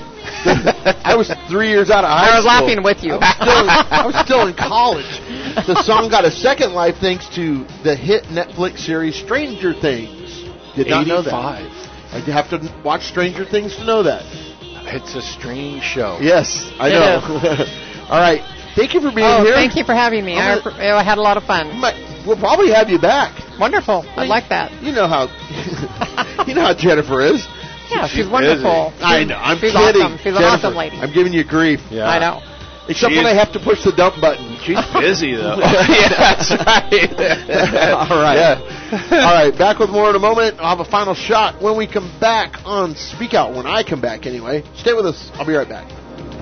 [SPEAKER 4] I was three years out of high school.
[SPEAKER 5] I was laughing with you.
[SPEAKER 4] I was, still, I was still in college. The song got a second life thanks to the hit Netflix series Stranger Things. Did not know that. I have to watch Stranger Things to know that.
[SPEAKER 6] It's a strange show.
[SPEAKER 4] Yes, I
[SPEAKER 5] It
[SPEAKER 4] know. All right. Thank you for being
[SPEAKER 5] Oh,
[SPEAKER 4] here.
[SPEAKER 5] thank you for having me. I,
[SPEAKER 4] gonna-
[SPEAKER 5] I had a lot of fun.
[SPEAKER 4] But we'll probably have you back.
[SPEAKER 5] Wonderful. I like that.
[SPEAKER 4] You know how you know how Jennifer is.
[SPEAKER 5] Yeah, she's,
[SPEAKER 6] She's
[SPEAKER 5] wonderful.
[SPEAKER 6] busy.
[SPEAKER 4] I know. I'm
[SPEAKER 5] she's
[SPEAKER 4] kidding.
[SPEAKER 5] awesome. She's an
[SPEAKER 4] Jennifer,
[SPEAKER 5] awesome lady.
[SPEAKER 4] I'm giving you grief.
[SPEAKER 6] Yeah.
[SPEAKER 5] I know.
[SPEAKER 4] Except
[SPEAKER 6] She
[SPEAKER 4] when
[SPEAKER 6] is-
[SPEAKER 4] I have to push the dump button.
[SPEAKER 6] She's busy, though. Yeah, that's right.
[SPEAKER 4] All right.
[SPEAKER 6] Yeah.
[SPEAKER 4] All right. Back with more in a moment. I'll have a final shot when we come back on Speak Out. When I come back, anyway. Stay with us. I'll be right back.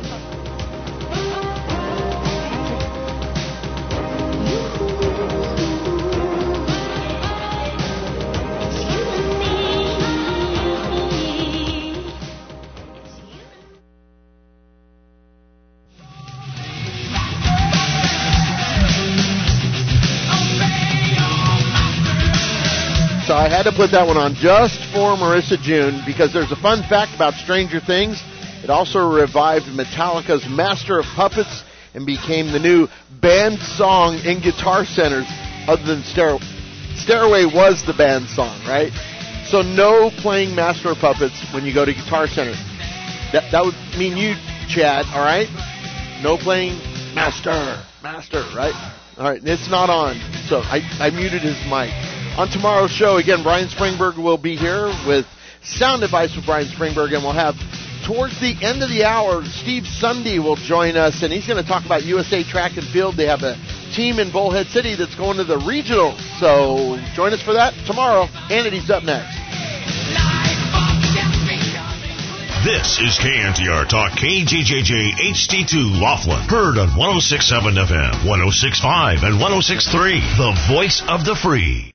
[SPEAKER 4] So I had to put that one on just for Marissa June because there's a fun fact about Stranger Things. It also revived Metallica's Master of Puppets and became the new band song in Guitar Centers other than Stair- Stairway was the band song, right? So no playing Master of Puppets when you go to Guitar Center. That, that would mean you, Chad, all right? No playing Master, Master, right? All right, it's not on, so I, I muted his mic. On tomorrow's show, again, Brian Springberg will be here with Sound Advice with Brian Springberg, and we'll have, towards the end of the hour, Steve Sunday will join us, and he's going to talk about U S A Track and Field. They have a team in Bullhead City that's going to the regional, so join us for that tomorrow. Hannity's up next.
[SPEAKER 1] This is K N T R Talk K J J J H D two Laughlin. Heard on one oh six point seven F M, one oh six point five, and one oh six point three. The voice of the free.